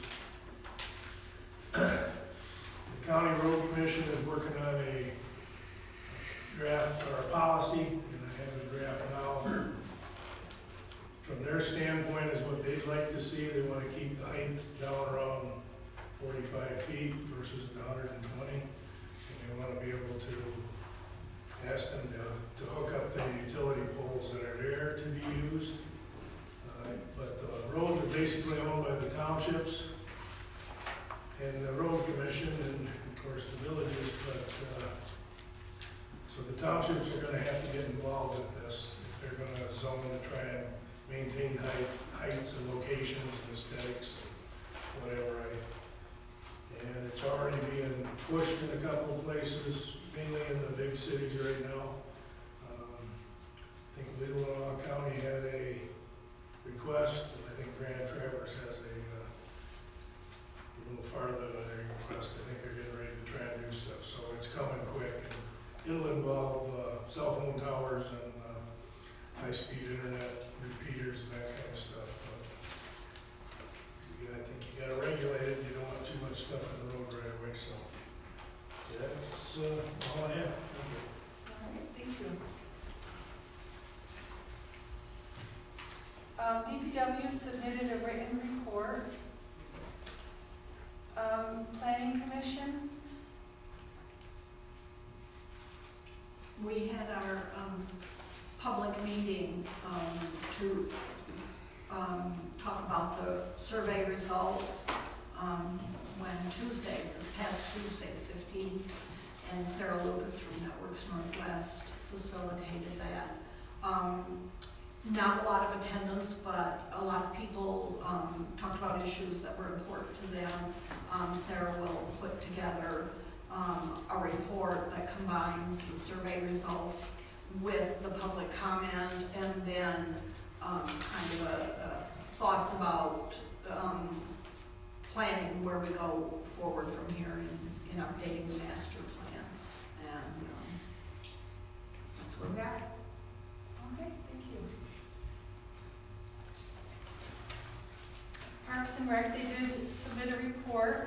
The County Road Commission is working on a draft or a policy, and I have a draft now. From their standpoint is what they'd like to see. They want to keep the heights down around 45 feet versus the 120. And they want to be able to ask them to hook up the utility poles that are there to be used. But the roads are basically owned by the townships and the road commission and of course the villages, but so the townships are gonna have to get involved with this if they're gonna zone to try and maintain heights and locations and aesthetics, whatever. And it's already being pushed in a couple of places, mainly in the big cities right now. I think Little County had a request, and I think Grand Traverse has a little farther than a request. I think they're getting ready to try and do stuff, so it's coming quick. And it'll involve cell phone towers and high-speed internet repeaters and that kind of stuff. But I think you got to regulate it. You don't want too much stuff in the road right away. So that's all I have. All right, thank you. DPW submitted a written report. Planning Commission. We had our public meeting to talk about the survey results when Tuesday, this past Tuesday, the 15th, and Sarah Lucas from Networks Northwest facilitated that. Not a lot of attendance, but a lot of people talked about issues that were important to them. Sarah will put together a report that combines the survey results with the public comment and then kind of thoughts about planning where we go forward from here in updating the master plan. And that's where we are. Okay, thank you. Parks and Rec, they did submit a report.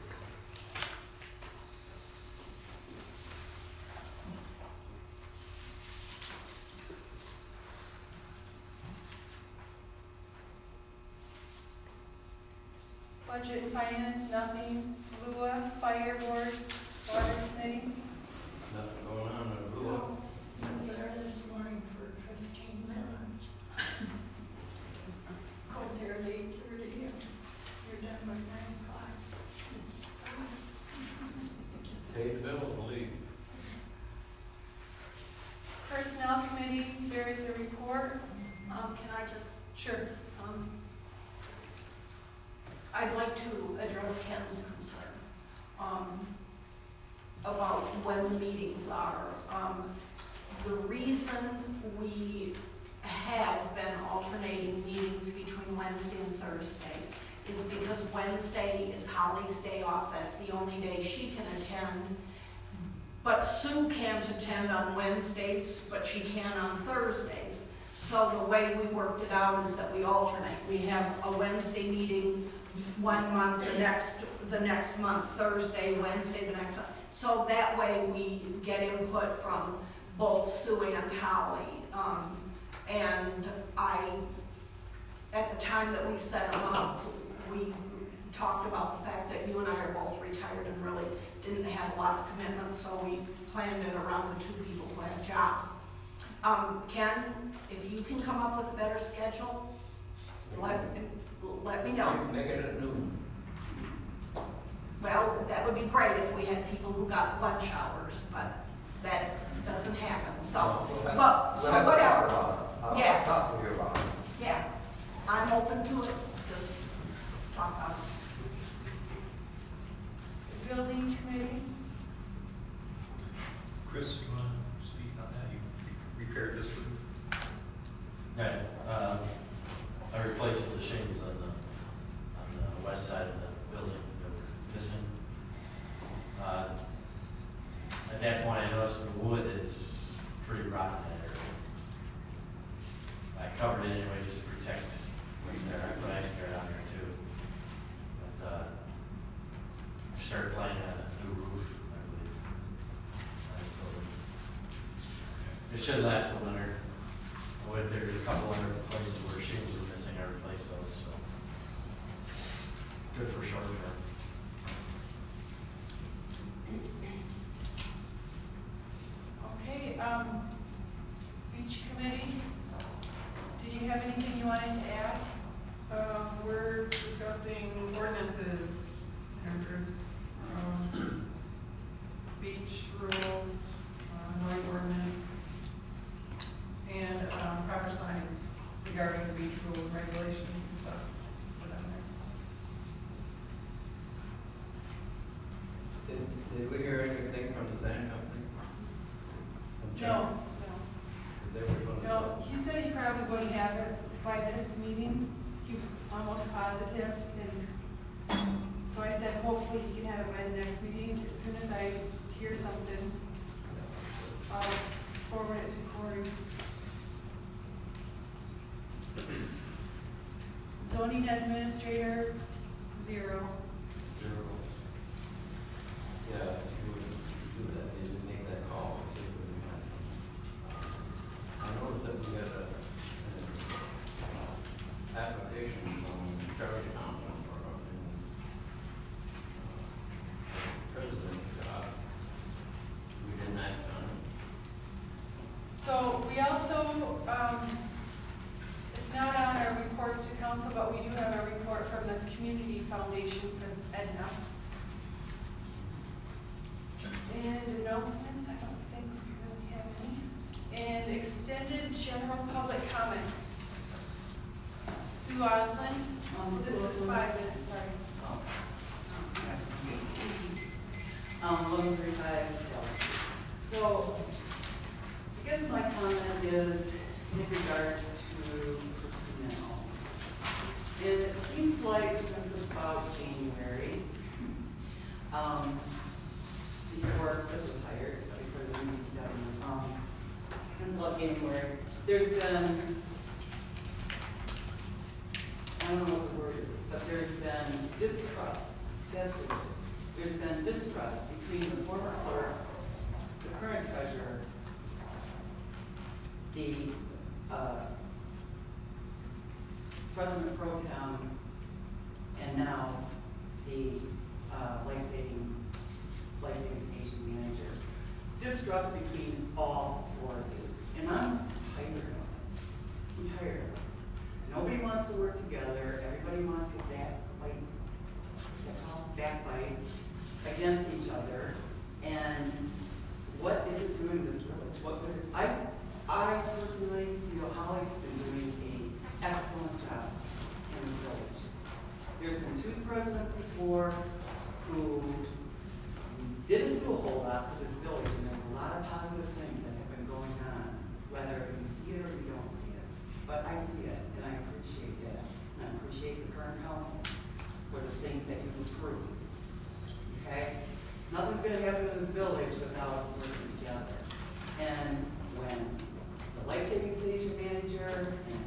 Budget and Finance, nothing. LUA, Fire Board, Water Committee. Nothing going on in Blue. I'm there this morning for 15 minutes. Go there at 8:30, you're done by 9 o'clock. Pay the bills and leave. Personnel Committee, there is a report. Can I just, Sure. I'd like to address Ken's concern about when the meetings are. The reason we have been alternating meetings between Wednesday and Thursday is because Wednesday is Holly's day off. That's the only day she can attend. But Sue can't attend on Wednesdays, but she can on Thursdays. So the way we worked it out is that we alternate. We have a Wednesday meeting 1 month, the next month, Thursday, Wednesday, the next month. So that way we get input from both Sue and Holly. And at the time that we set them up, we talked about the fact that you and I are both retired and really didn't have a lot of commitment, so we planned it around the 2 people who have jobs. Ken, if you can come up with a better schedule, let me know. Make it at noon. Well, that would be great if we had people who got lunch hours, but that doesn't happen, so, whatever. Yeah. I'll talk to you about it. Yeah, I'm open to it, just talk about it. Building Committee. Chris, you want to speak on that? You repaired this roof? Right, I replaced the shingles on the west side of the building that were missing. At that point, I noticed the wood is pretty rotten in that area. I covered it anyway just to protect what's there, but I start laying on a new roof, I believe. It should last the winter. There's a couple other places where shingles are missing, I replaced those, so. Good for short term. Okay, beach committee, do you have anything you wanted to add? We're discussing ordinances, Andrews, beach rules, noise ordinance, and proper signs regarding the beach rules, regulations and stuff. Put on there. Did we hear anything from the sand company? No, They were going to. no, he said he probably wouldn't have it by this meeting. He was almost positive, and so I said, hopefully he can have it by the next meeting. As soon as I hear something, I'll forward it to Corey. Zoning administrator, 0. Yeah, if you would do that, you would make that call, see if we can. I noticed that we had an application from Charlie Thompson for a president job. We didn't act on it. So we also, it's not on our reports to council, but we do have a report from the Community Foundation for Edna. And announcements, I don't think we really have any. And extended general public comment. Sue Oslin, this is 5 minutes, sorry. Looking for 5. So, I guess my comment is in regards to personnel. And it seems like since about January, before Chris was hired, before the meeting done, since about January, there's been, I don't know what the word is, but there's been distrust. That's it. There's been distrust between the former clerk, the current treasurer, the president pro tem, and now the life-saving station manager. Distrust between all 4 of you. And I'm tired of it. I'm tired of it. Nobody wants to work together. Everybody wants to backbite against each other. And what is it doing to this village? What good is I personally feel Holly's been doing an excellent job in this village. There's been 2 presidents before who didn't do a whole lot for this village, and there's a lot of positive things that have been going on, whether you see it or you don't see it. But I see it, and I appreciate that. And I appreciate the current council for the things that you've improved. Okay? Nothing's going to happen in this village without working together. And when the life-saving station manager and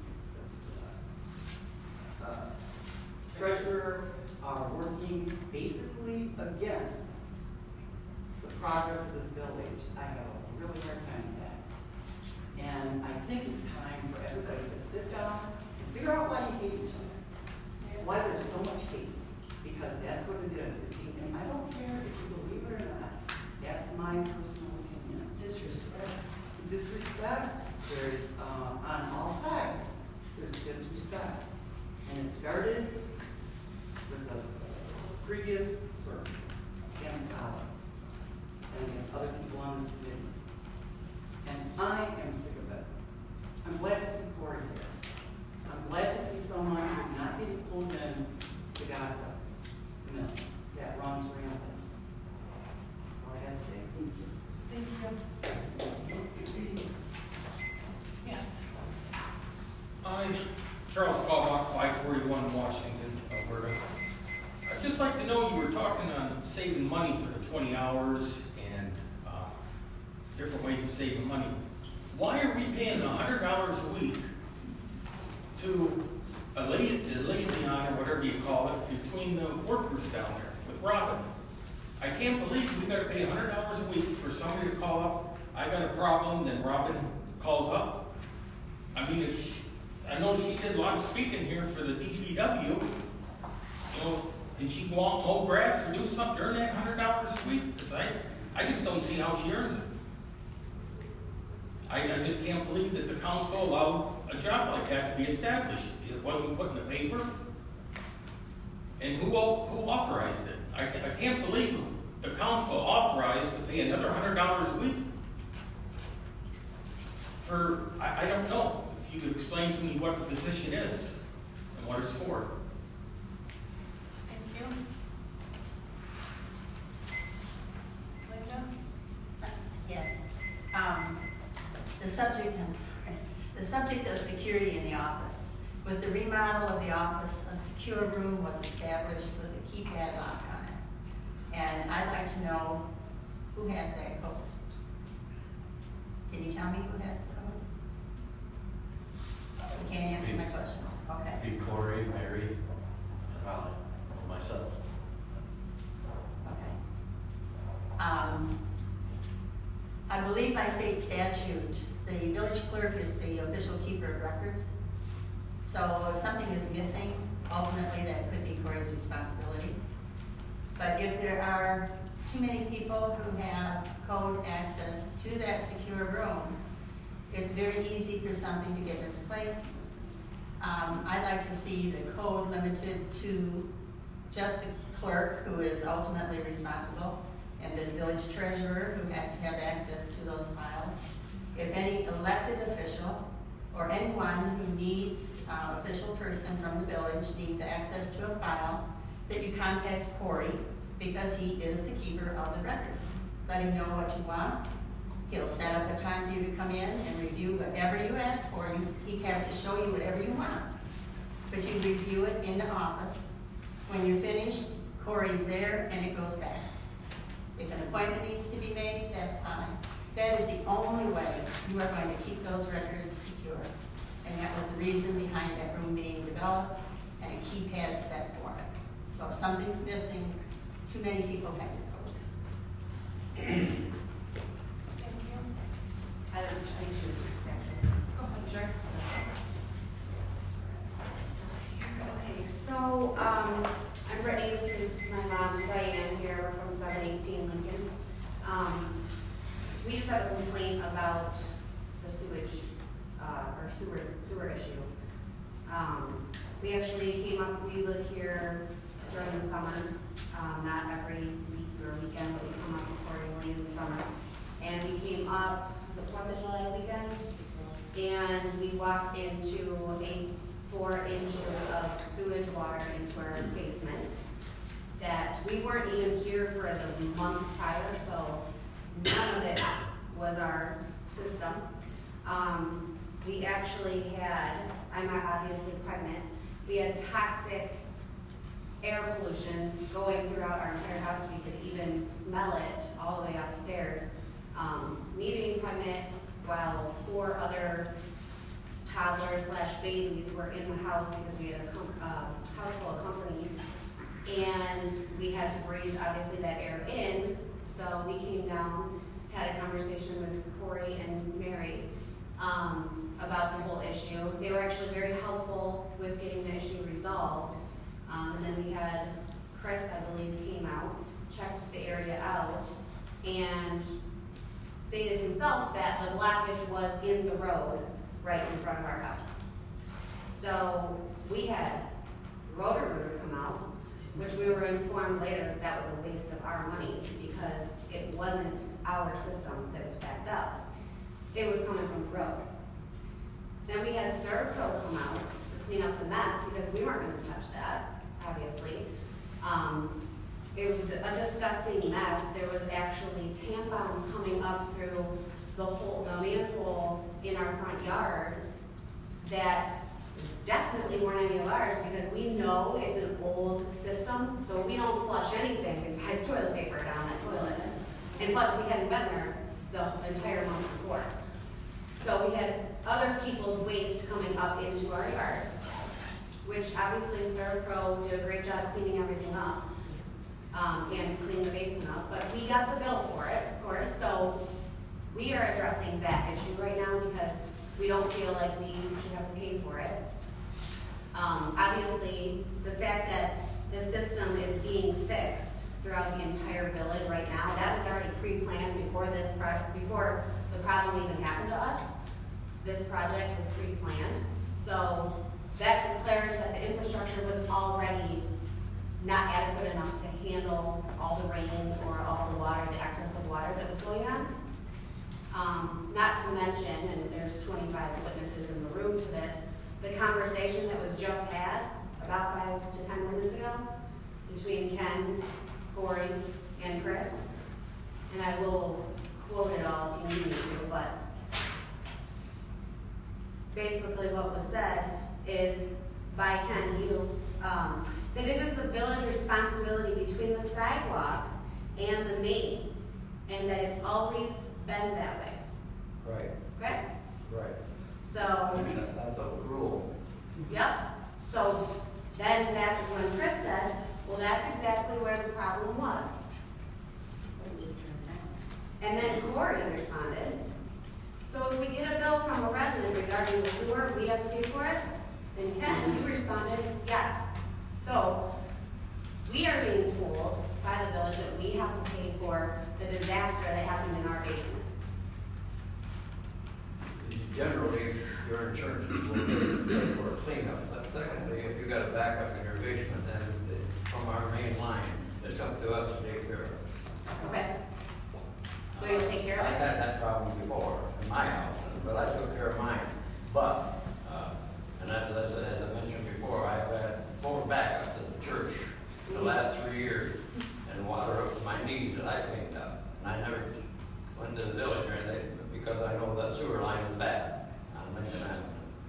the treasurer are working basically against the progress of this village, I have a really hard time with that. And I think it's time for everybody to sit down and figure out why you hate each other. Why there's so much hate. Because that's what it is. And I don't care if you believe it or not. That's my personal opinion. Disrespect. Disrespect. There's, on all sides, there's disrespect. And it started with the previous clerk against Holly and against other people on this committee. And I am sick of it. I'm glad to see Corey here. I'm glad to see someone who's not being pulled in to gossip mills that runs rampant. That's all I have to say. Thank you. Thank you. Yes. Charles Kalbach, 541 Washington, Alberta. I'd just like to know, you were talking on saving money for the 20 hours and different ways of saving money. Why are we paying $100 a week to a liaison, or whatever you call it, between the workers down there with Robin. I can't believe we gotta pay $100 a week for somebody to call up, I got a problem, then Robin calls up. I mean, I know she did a lot of speaking here for the DPW. You know, can she go out and mow grass or do something, earn that $100 a week? Because I just don't see how she earns it. I just can't believe that the council allowed a job like that to be established. It wasn't put in the paper. And who authorized it? I can't believe the council authorized to pay another $100 a week for, I don't know. If you could explain to me what the position is and what it's for. Thank you. Linda? Yes. The subject of security in the office. With the remodel of the office, a secure room was established with a keypad lock on it. And I'd like to know who has that code. Can you tell me who has the code? You can't answer my questions. Okay. Be Corey, Mary, and Holly, and myself. Okay. I believe by state statute, the village clerk is the official keeper of records. So if something is missing, ultimately that could be Corey's responsibility. But if there are too many people who have code access to that secure room, it's very easy for something to get misplaced. I'd like to see the code limited to just the clerk, who is ultimately responsible, and the village treasurer, who has to have access to those files. If any elected official or anyone who needs, official person from the village needs access to a file, that you contact Corey, because he is the keeper of the records. Let him know what you want. He'll set up a time for you to come in and review whatever you ask for. He has to show you whatever you want. But you review it in the office. When you're finished, Corey's there and it goes back. If an appointment needs to be made, that's fine. That is the only way you are going to keep those records secure. And that was the reason behind that room being developed and a keypad set for it. So if something's missing, too many people have your code. Thank you. I think she was expecting. Go ahead, sure. Okay, so, I'm Brittany, this is my mom, Diane, here from 718 Lincoln. We just have a complaint about the sewage, or sewer issue. We actually came up, we live here during the summer, not every week or weekend, but we come up accordingly in the summer. And we came up the 4th of July weekend, and we walked into 4 inches of sewage water into our basement that we weren't even here for the month prior, so none of it was our system. We actually had, I'm obviously pregnant, we had toxic air pollution going throughout our entire house. We could even smell it all the way upstairs. Me being pregnant while 4 other toddlers / babies were in the house because we had a house full of company, and we had to breathe obviously that air in. So we came down, had a conversation with Corey and Mary about the whole issue. They were actually very helpful with getting the issue resolved. And then we had Chris, I believe, came out, checked the area out, and stated himself that the blockage was in the road right in front of our house. So we had Roto-Rooter come out, which we were informed later that was a waste of our money because it wasn't our system that was backed up. It was coming from the road. Then we had Servco come out to clean up the mess because we weren't going to touch that, obviously. It was a disgusting mess. There was actually tampons coming up through the manhole in our front yard that definitely weren't any of ours because we know it's an old system, so we don't flush anything besides toilet paper down that toilet. And plus, we hadn't been there the entire month before. So we had other people's waste coming up into our yard. which obviously Servpro did a great job cleaning everything up, and cleaning the basement up, but we got the bill for it, of course, so we are addressing that issue right now because we don't feel like we should have to pay for it. Obviously, the fact that the system is being fixed throughout the entire village right now, that was already pre-planned before this before the problem even happened to us. This project was pre-planned, so that declares that the infrastructure was already not adequate enough to handle all the rain or all the water, the excess of water that was going on. Not to mention, and there's 25 witnesses in the room to this, the conversation that was just had about 5 to 10 minutes ago between Ken, Corey, and Chris. And I will quote it all if you need me to, but basically what was said is by Ken, that it is the village responsibility between the sidewalk and the main, and that it's always been that way. Right. Okay? Right. So, That's a rule. yep. So then that's when Chris said, well, that's exactly where the problem was. And then Corey responded, so if we get a bill from a resident regarding the sewer, we have to pay for it? And Ken, you responded, yes. So we are being told by the village that we have to pay for the disaster that happened in our basement. Generally, your insurance will pay for a cleanup, but secondly, if you got a backup in your basement, then from our main line, it's up to us to take care of it. Okay. So you'll take care of I it? had that problem before in my house, but I took care of mine. But, and as I mentioned before, I've had 4 backups at the church in the last 3 years, and water up to my knees that I cleaned up. And I never went to the village or anything, because I know that sewer line is bad on Lincoln Avenue.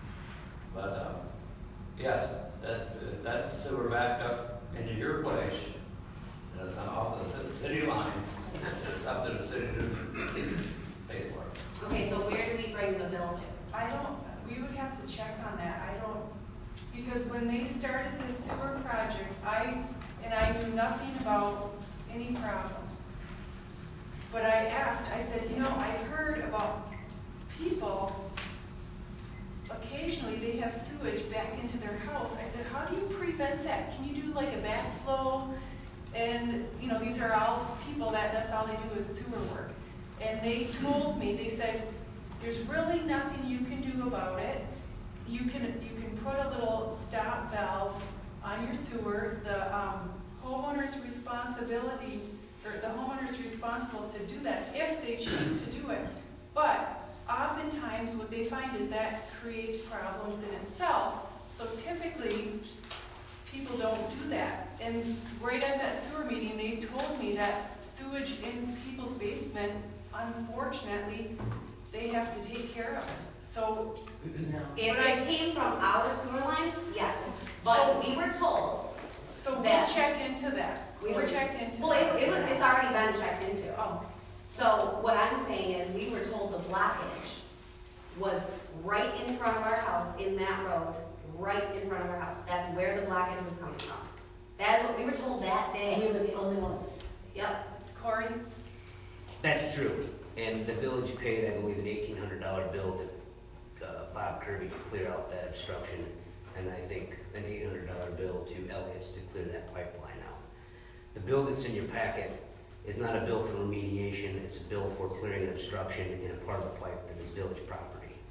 But, yes, if that sewer backed up into your place, and it's not off the city line, it's up to the city to pay for it. Okay, so where do we bring the bill to? We would have to check on that. Because when they started this sewer project, I knew nothing about any problems. But I asked, I said, I've heard about people, occasionally they have sewage back into their house. I said, how do you prevent that? Can you do like a backflow? And, these are all people that's all they do is sewer work. And they told me, they said, there's really nothing you can do about it. You can put a little stop valve on your sewer. The homeowner's responsibility, or the homeowner's responsible to do that if they choose to do it. But oftentimes what they find is that creates problems in itself. So typically, people don't do that. And right at that sewer meeting, they told me that sewage in people's basement, unfortunately, they have to take care of it. So, If it came from our sewer lines, yes. But we were told. So we'll that check into that. We'll check into well, that. it's already been checked into. Oh. So what I'm saying is we were told the blockage was right in front of our house, in that road, right in front of our house. That's where the blockage was coming from. That's what we were told that day. And we were the only ones. Yep. Corey? That's true, and the village paid, I believe, an $1,800 bill to Bob Kirby to clear out that obstruction, and I think an $800 bill to Elliott's to clear that pipeline out. The bill that's in your packet is not a bill for remediation, it's a bill for clearing an obstruction in a part of the pipe that is village property.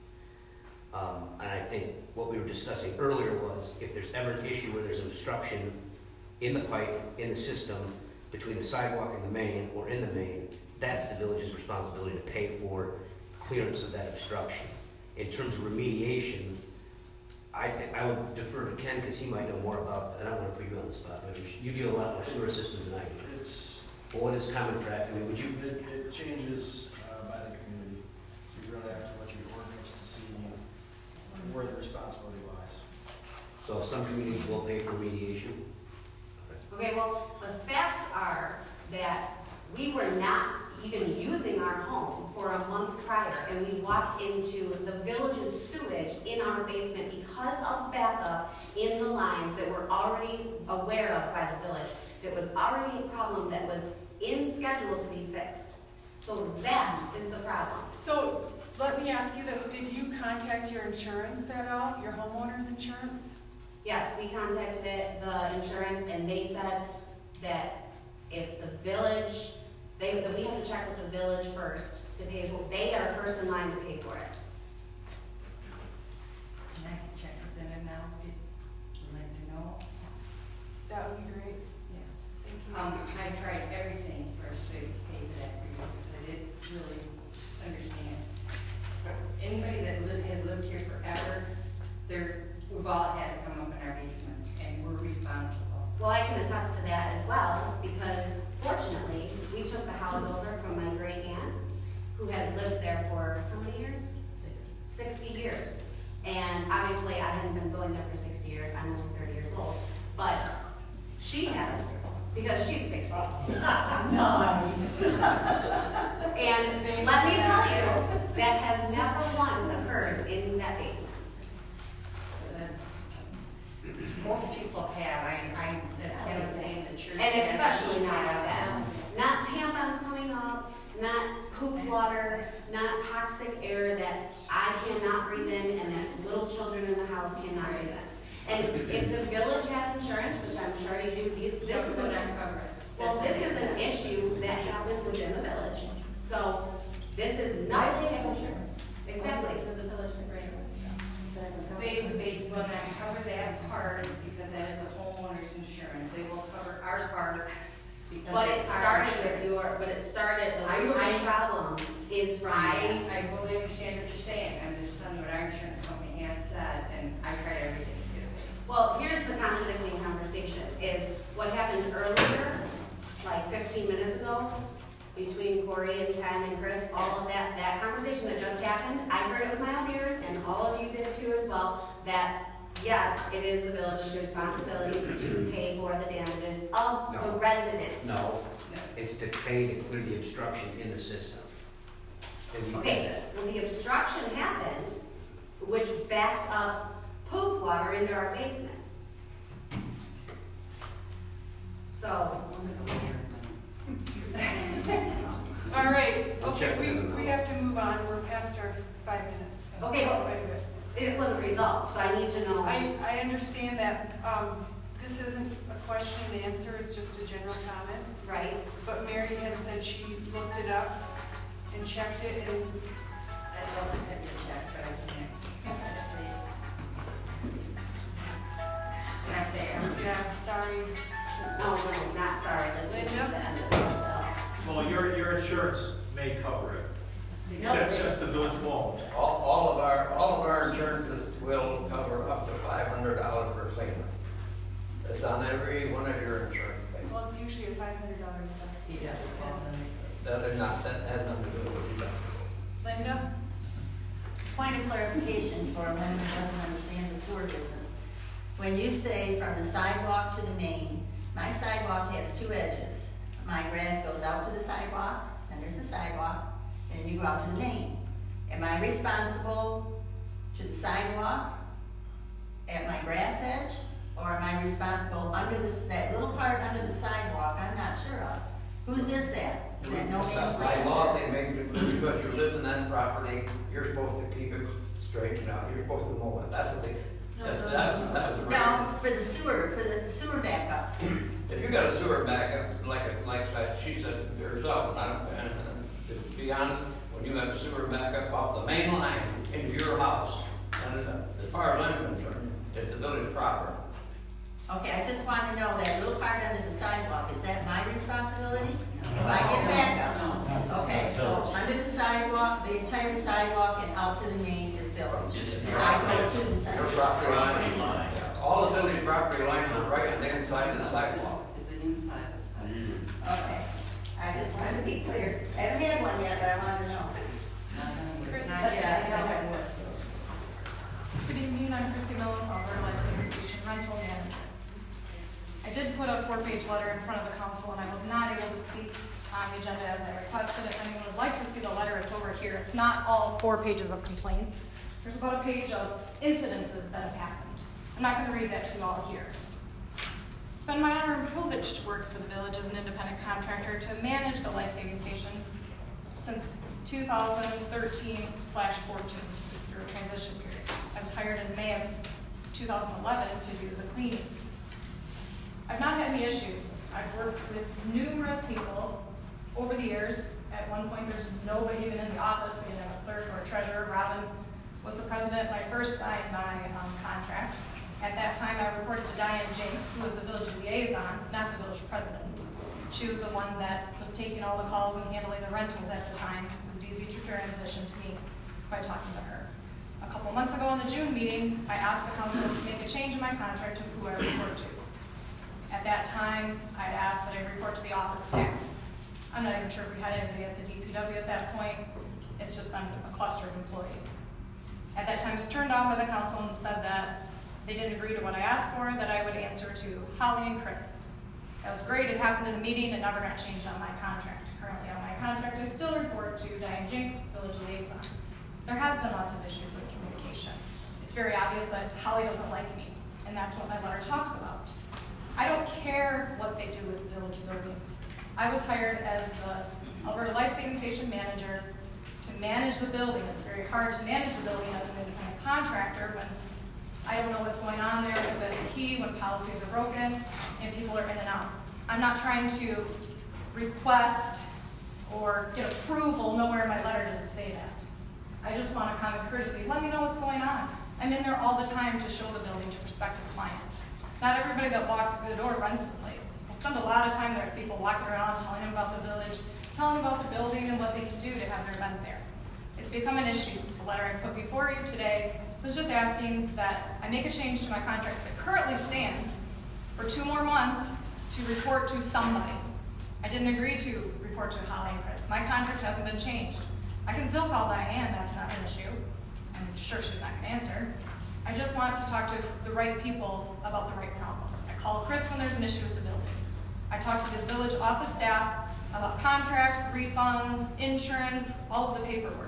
And I think what we were discussing earlier was if there's ever an issue where there's an obstruction in the pipe, in the system, between the sidewalk and the main, or in the main, that's the village's responsibility to pay for clearance of that obstruction. In terms of remediation, I would defer to Ken because he might know more about, and I don't want to put you on the spot, but you deal a lot with sewer systems than I do. Well, what is common practice? I mean, would you? It changes by the community. So you really have to look at your ordinance to see where the responsibility lies. So some communities will pay for remediation? Okay, well, the facts are that we were not even using our home for a month prior, and we walked into the village's sewage in our basement because of backup in the line. already aware of by the village. It was already a problem that was in schedule to be fixed. So that is the problem. So let me ask you this, did you contact your insurance at all, your homeowner's insurance? Yes, we contacted the insurance, and they said that if the village, that we have to check with the village first to pay for, they are first in line to pay for it. And I can check with them now, if you'd like to know. That would be great. Yes. Thank you. I tried everything first to pay for that for you, because I didn't really understand. Anybody that has lived here forever, we've all had to come up in our basement, and we're responsible. Well, I can attest to that as well, because fortunately, we took the house over from my great aunt, who has lived there for how many years? 60 years. And obviously, I hadn't been going there for 60 years, I'm only 30 years old, but she has, because she's 60. Nice. And let me tell you, that has never once occurred in that basement. Most people have, I, as Ken was saying, the church. And especially not like that. Not tampons coming up, not poop water, not toxic air that I cannot breathe in and that little children in the house cannot breathe in. And if the village has insurance, which I'm sure you do, this is an issue that happened within the village. So this is not. Why do they have insurance? Exactly. Does the village agree with us? They will not cover that part because that is a homeowner's insurance. They will cover our part. But it started with my problem is from. I fully understand what you're saying. I'm just telling you what our insurance company has said, and I tried everything to do. Well, here's the contradicting conversation, is what happened earlier, like 15 minutes ago, between Corey and Ken and Chris, all of that conversation that just happened, I heard it with my own ears, and all of you did too as well, that yes, it is the village's responsibility to pay for the damages of the resident. No, it's to pay to clear the obstruction in the system. And we did Okay, that. well, the obstruction happened, which backed up poop water into our basement. So. All right, I'll check okay, with them we now. have to move on, we're past our 5 minutes. Okay, well, Quite a bit. it wasn't resolved, so I need to know. I understand that, this isn't a question and answer, it's just a general comment. Right. But Mary had said she looked it up and checked it, and I'd love to have you check, but I can't. It's just not there. yeah, sorry. No, not sorry, this is Linda? the end of the. Well, your insurance may cover it. No. Since the village won't. All of our insurances will cover up to $500 for cleanup. That's on every one of your insurance things. Well, it's usually a $500 deductible. Yeah. That has nothing to do with deductible. Linda? Point of clarification for anyone who doesn't understand the sewer business. When you say from the sidewalk to the main, my sidewalk has two edges. My grass goes out to the sidewalk, and there's a sidewalk, and then you go out to the main. Am I responsible to the sidewalk at my grass edge? Or am I responsible under that little part under the sidewalk I'm not sure of? Whose is that? Is that no man's By land? law, they make it, because you live in that property, you're supposed to keep it straightened out, you're supposed to mow it, that's what they, that's the No, for the sewer backups. If you got a sewer backup, like she said herself, and to be honest, when you have a sewer backup off the main line into your house, and as far as I'm concerned, it's the village property. Okay, I just want to know that little part under the sidewalk, is that my responsibility? If I get a backup? Okay, so under the sidewalk, the entire sidewalk and out to the main is village. I go to the Your sidewalk. property line, all the village property line is right on the inside of the sidewalk. It's an inside, Okay, I just wanted to be clear. I haven't had one yet, but I wanted to know. Chris? Not yet, I haven't worked. Good evening, I'm Christy Millis, Alberta Life Sanitation Rental Manager. I did put a 4-page letter in front of the council, and I was not able to speak on the agenda as I requested. If anyone would like to see the letter, it's over here. It's not all 4 pages of complaints. There's about a page of incidences that have happened. I'm not going to read that to you all here. It's been my honor and privilege to work for the village as an independent contractor to manage the life-saving station since 2013/14, just through a transition period. I was hired in May of 2011 to do the cleanings. I've not had any issues. I've worked with numerous people over the years. At one point, there's nobody even in the office. We didn't have a clerk or a treasurer. Robin was the president when I first signed my contract. At that time, I reported to Diane Jinks, who was the village liaison, not the village president. She was the one that was taking all the calls and handling the rentals at the time. It was easy to transition to me by talking to her. A couple months ago in the June meeting, I asked the council to make a change in my contract of who I report to. At that time, I asked that I report to the office staff. I'm not even sure if we had anybody at the DPW at that point. It's just been a cluster of employees. At that time, it was turned down by the council and said that they didn't agree to what I asked for, that I would answer to Holly and Chris. That was great. It happened in a meeting. It never got changed on my contract. Currently on my contract, I still report to Diane Jinks, village liaison. There have been lots of issues with communication. It's very obvious that Holly doesn't like me, and that's what my letter talks about. I don't care what they do with village buildings. I was hired as the Alberta Life Saving Station manager to manage the building. It's very hard to manage the building as an independent contractor when I don't know what's going on there, who has a key, when policies are broken, and people are in and out. I'm not trying to request or get approval. Nowhere in my letter did it say that. I just want a common courtesy. Let me know what's going on. I'm in there all the time to show the building to prospective clients. Not everybody that walks through the door runs the place. I spend a lot of time there with people walking around, telling them about the village, telling them about the building and what they can do to have their event there. It's become an issue. The letter I put before you today was just asking that I make a change to my contract that currently stands for 2 more months to report to somebody. I didn't agree to report to Holly and Chris. My contract hasn't been changed. I can still call Diane, that's not an issue. I'm sure she's not going to answer. I just want to talk to the right people about the right problems. I call Chris when there's an issue with the building. I talk to the village office staff about contracts, refunds, insurance, all of the paperwork.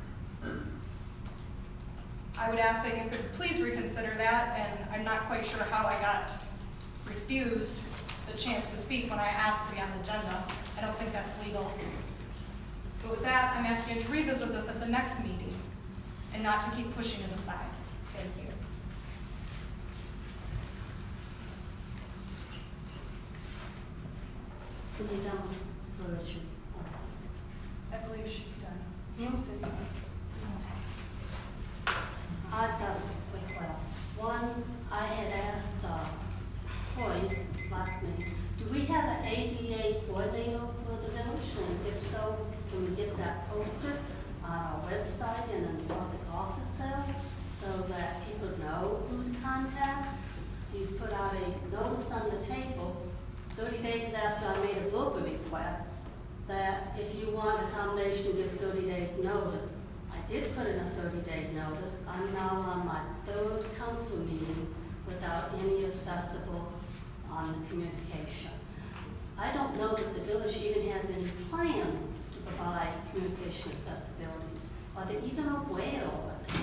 I would ask that you could please reconsider that, and I'm not quite sure how I got refused the chance to speak when I asked to be on the agenda. I don't think that's legal. But with that, I'm asking you to revisit this at the next meeting and not to keep pushing it aside. Thank you. I believe she's done. She's sitting. I've got a quick question. One, I had asked Hoy last meeting, do we have an ADA coordinator for the village? And if so, can we get that posted on our website and in the public office there so that people know who to contact? You put out a notice on the table 30 days after I made a verbal request that if you want accommodation, give 30 days notice. I did put in a 30-day notice. I'm now on my 3rd council meeting without any accessible communication. I don't know that the village even has any plan to provide communication accessibility. Are they even aware of it?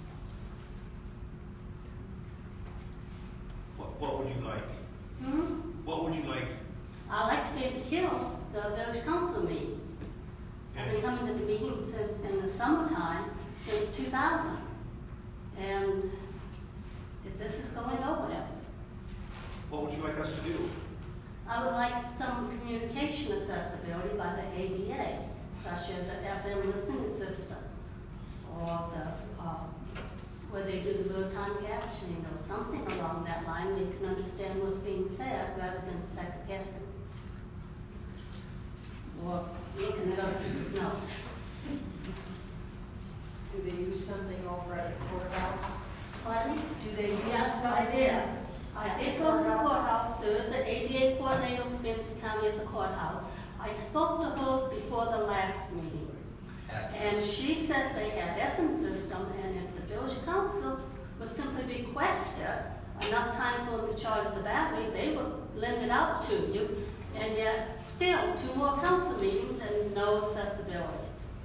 What would you like? What would you like? I like to be able to hear the village council meeting. I've been coming to the meeting since in the summertime, since 2000. And if this is going nowhere. What would you like us to do? I would like some communication accessibility by the ADA, such as an FM listening system, or the where they do the real-time captioning, or something along that line where you can understand what's being said rather than second guessing. Or looking at other people's notes. Do they use something over at the courthouse? Pardon? Do they use Yes, something? I did. I did go to the courthouse. There is an ADA coordinator for Benson County at the courthouse. I spoke to her before the last meeting. And she said they had FM system, and if the village council would simply requested enough time for them to charge the battery, they would lend it out to you. And yet, still, 2 more council meetings and no accessibility.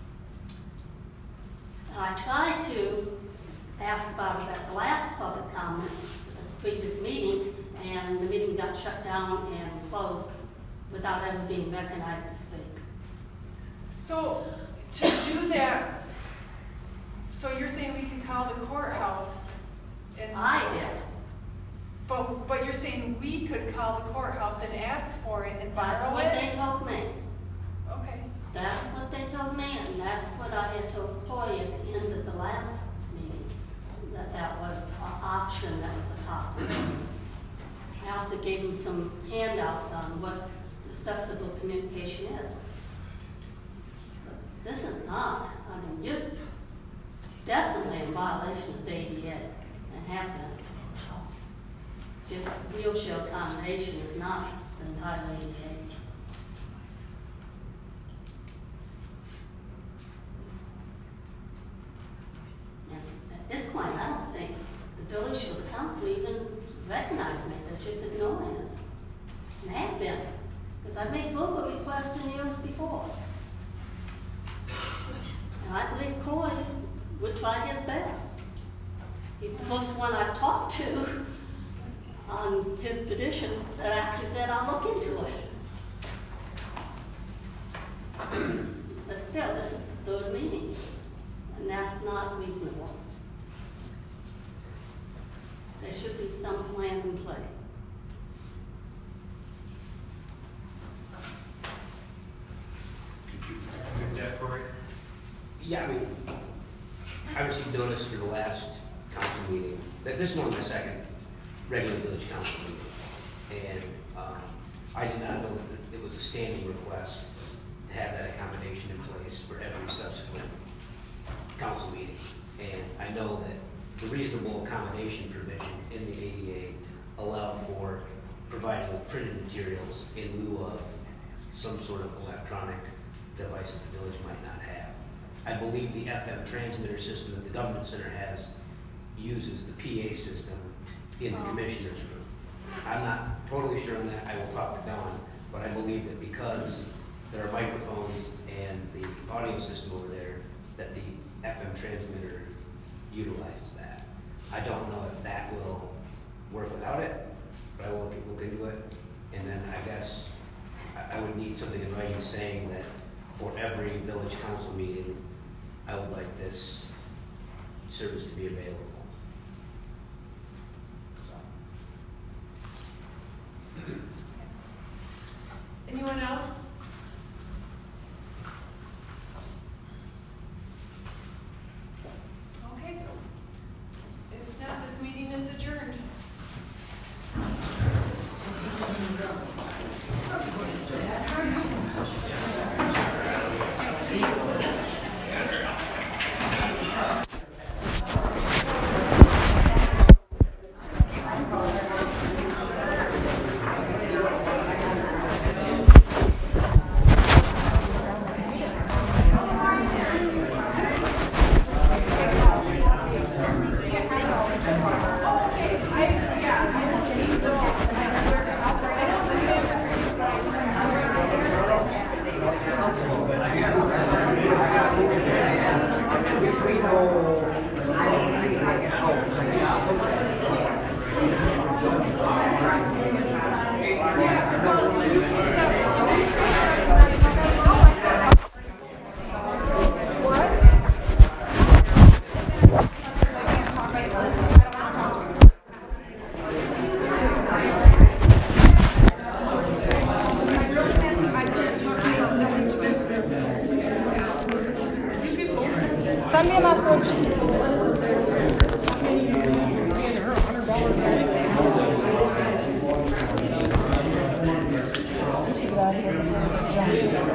I tried to ask about it at the last public comment, at the previous meeting, and the meeting got shut down and closed without ever being recognized to speak. So, to do that, so you're saying we can call the courthouse and... I did. But you're saying we could call the courthouse and ask for it and That's borrow what it? they told me. Okay. That's what they told me, and that's what I had told Coy at the end of the last meeting, that was an option, that was a possibility. I also gave him some handouts on what accessible communication is. This is not, I mean, you're definitely in violation of the ADA and have been. Just wheelchair accommodation is not the entire ADA. And at this point, I don't think the village or the council even recognize me. It's just ignoring it. And have been, because I've made verbal requests in years before. And I believe Coy would try his best. He's the first one I've talked to on his petition that actually said, I'll look into it. But still, this is the third meeting, and that's not reasonable. There should be some plan in play. Good, that, Cory? Yeah, I mean, I received notice for the last council meeting, that this is only my second regular village council meeting. And I did not know that it was a standing request to have that accommodation in place for every subsequent council meeting. And I know that the reasonable accommodation provision in the ADA allowed for providing of printed materials in lieu of some sort of electronic device that the village might not have. I believe the FM transmitter system that the government center has uses the PA system in the commissioner's room. I'm not totally sure on that. I will talk to Don, but I believe that because there are microphones and the audio system over there, that the FM transmitter utilizes that. I don't know if that will work without it, but I will look into it. And then I guess I would need something in writing saying that for every village council meeting, I would like this service to be available. Anyone else? Okay. If not, this meeting is adjourned. Send me a message. We should get out of here before we get jumped.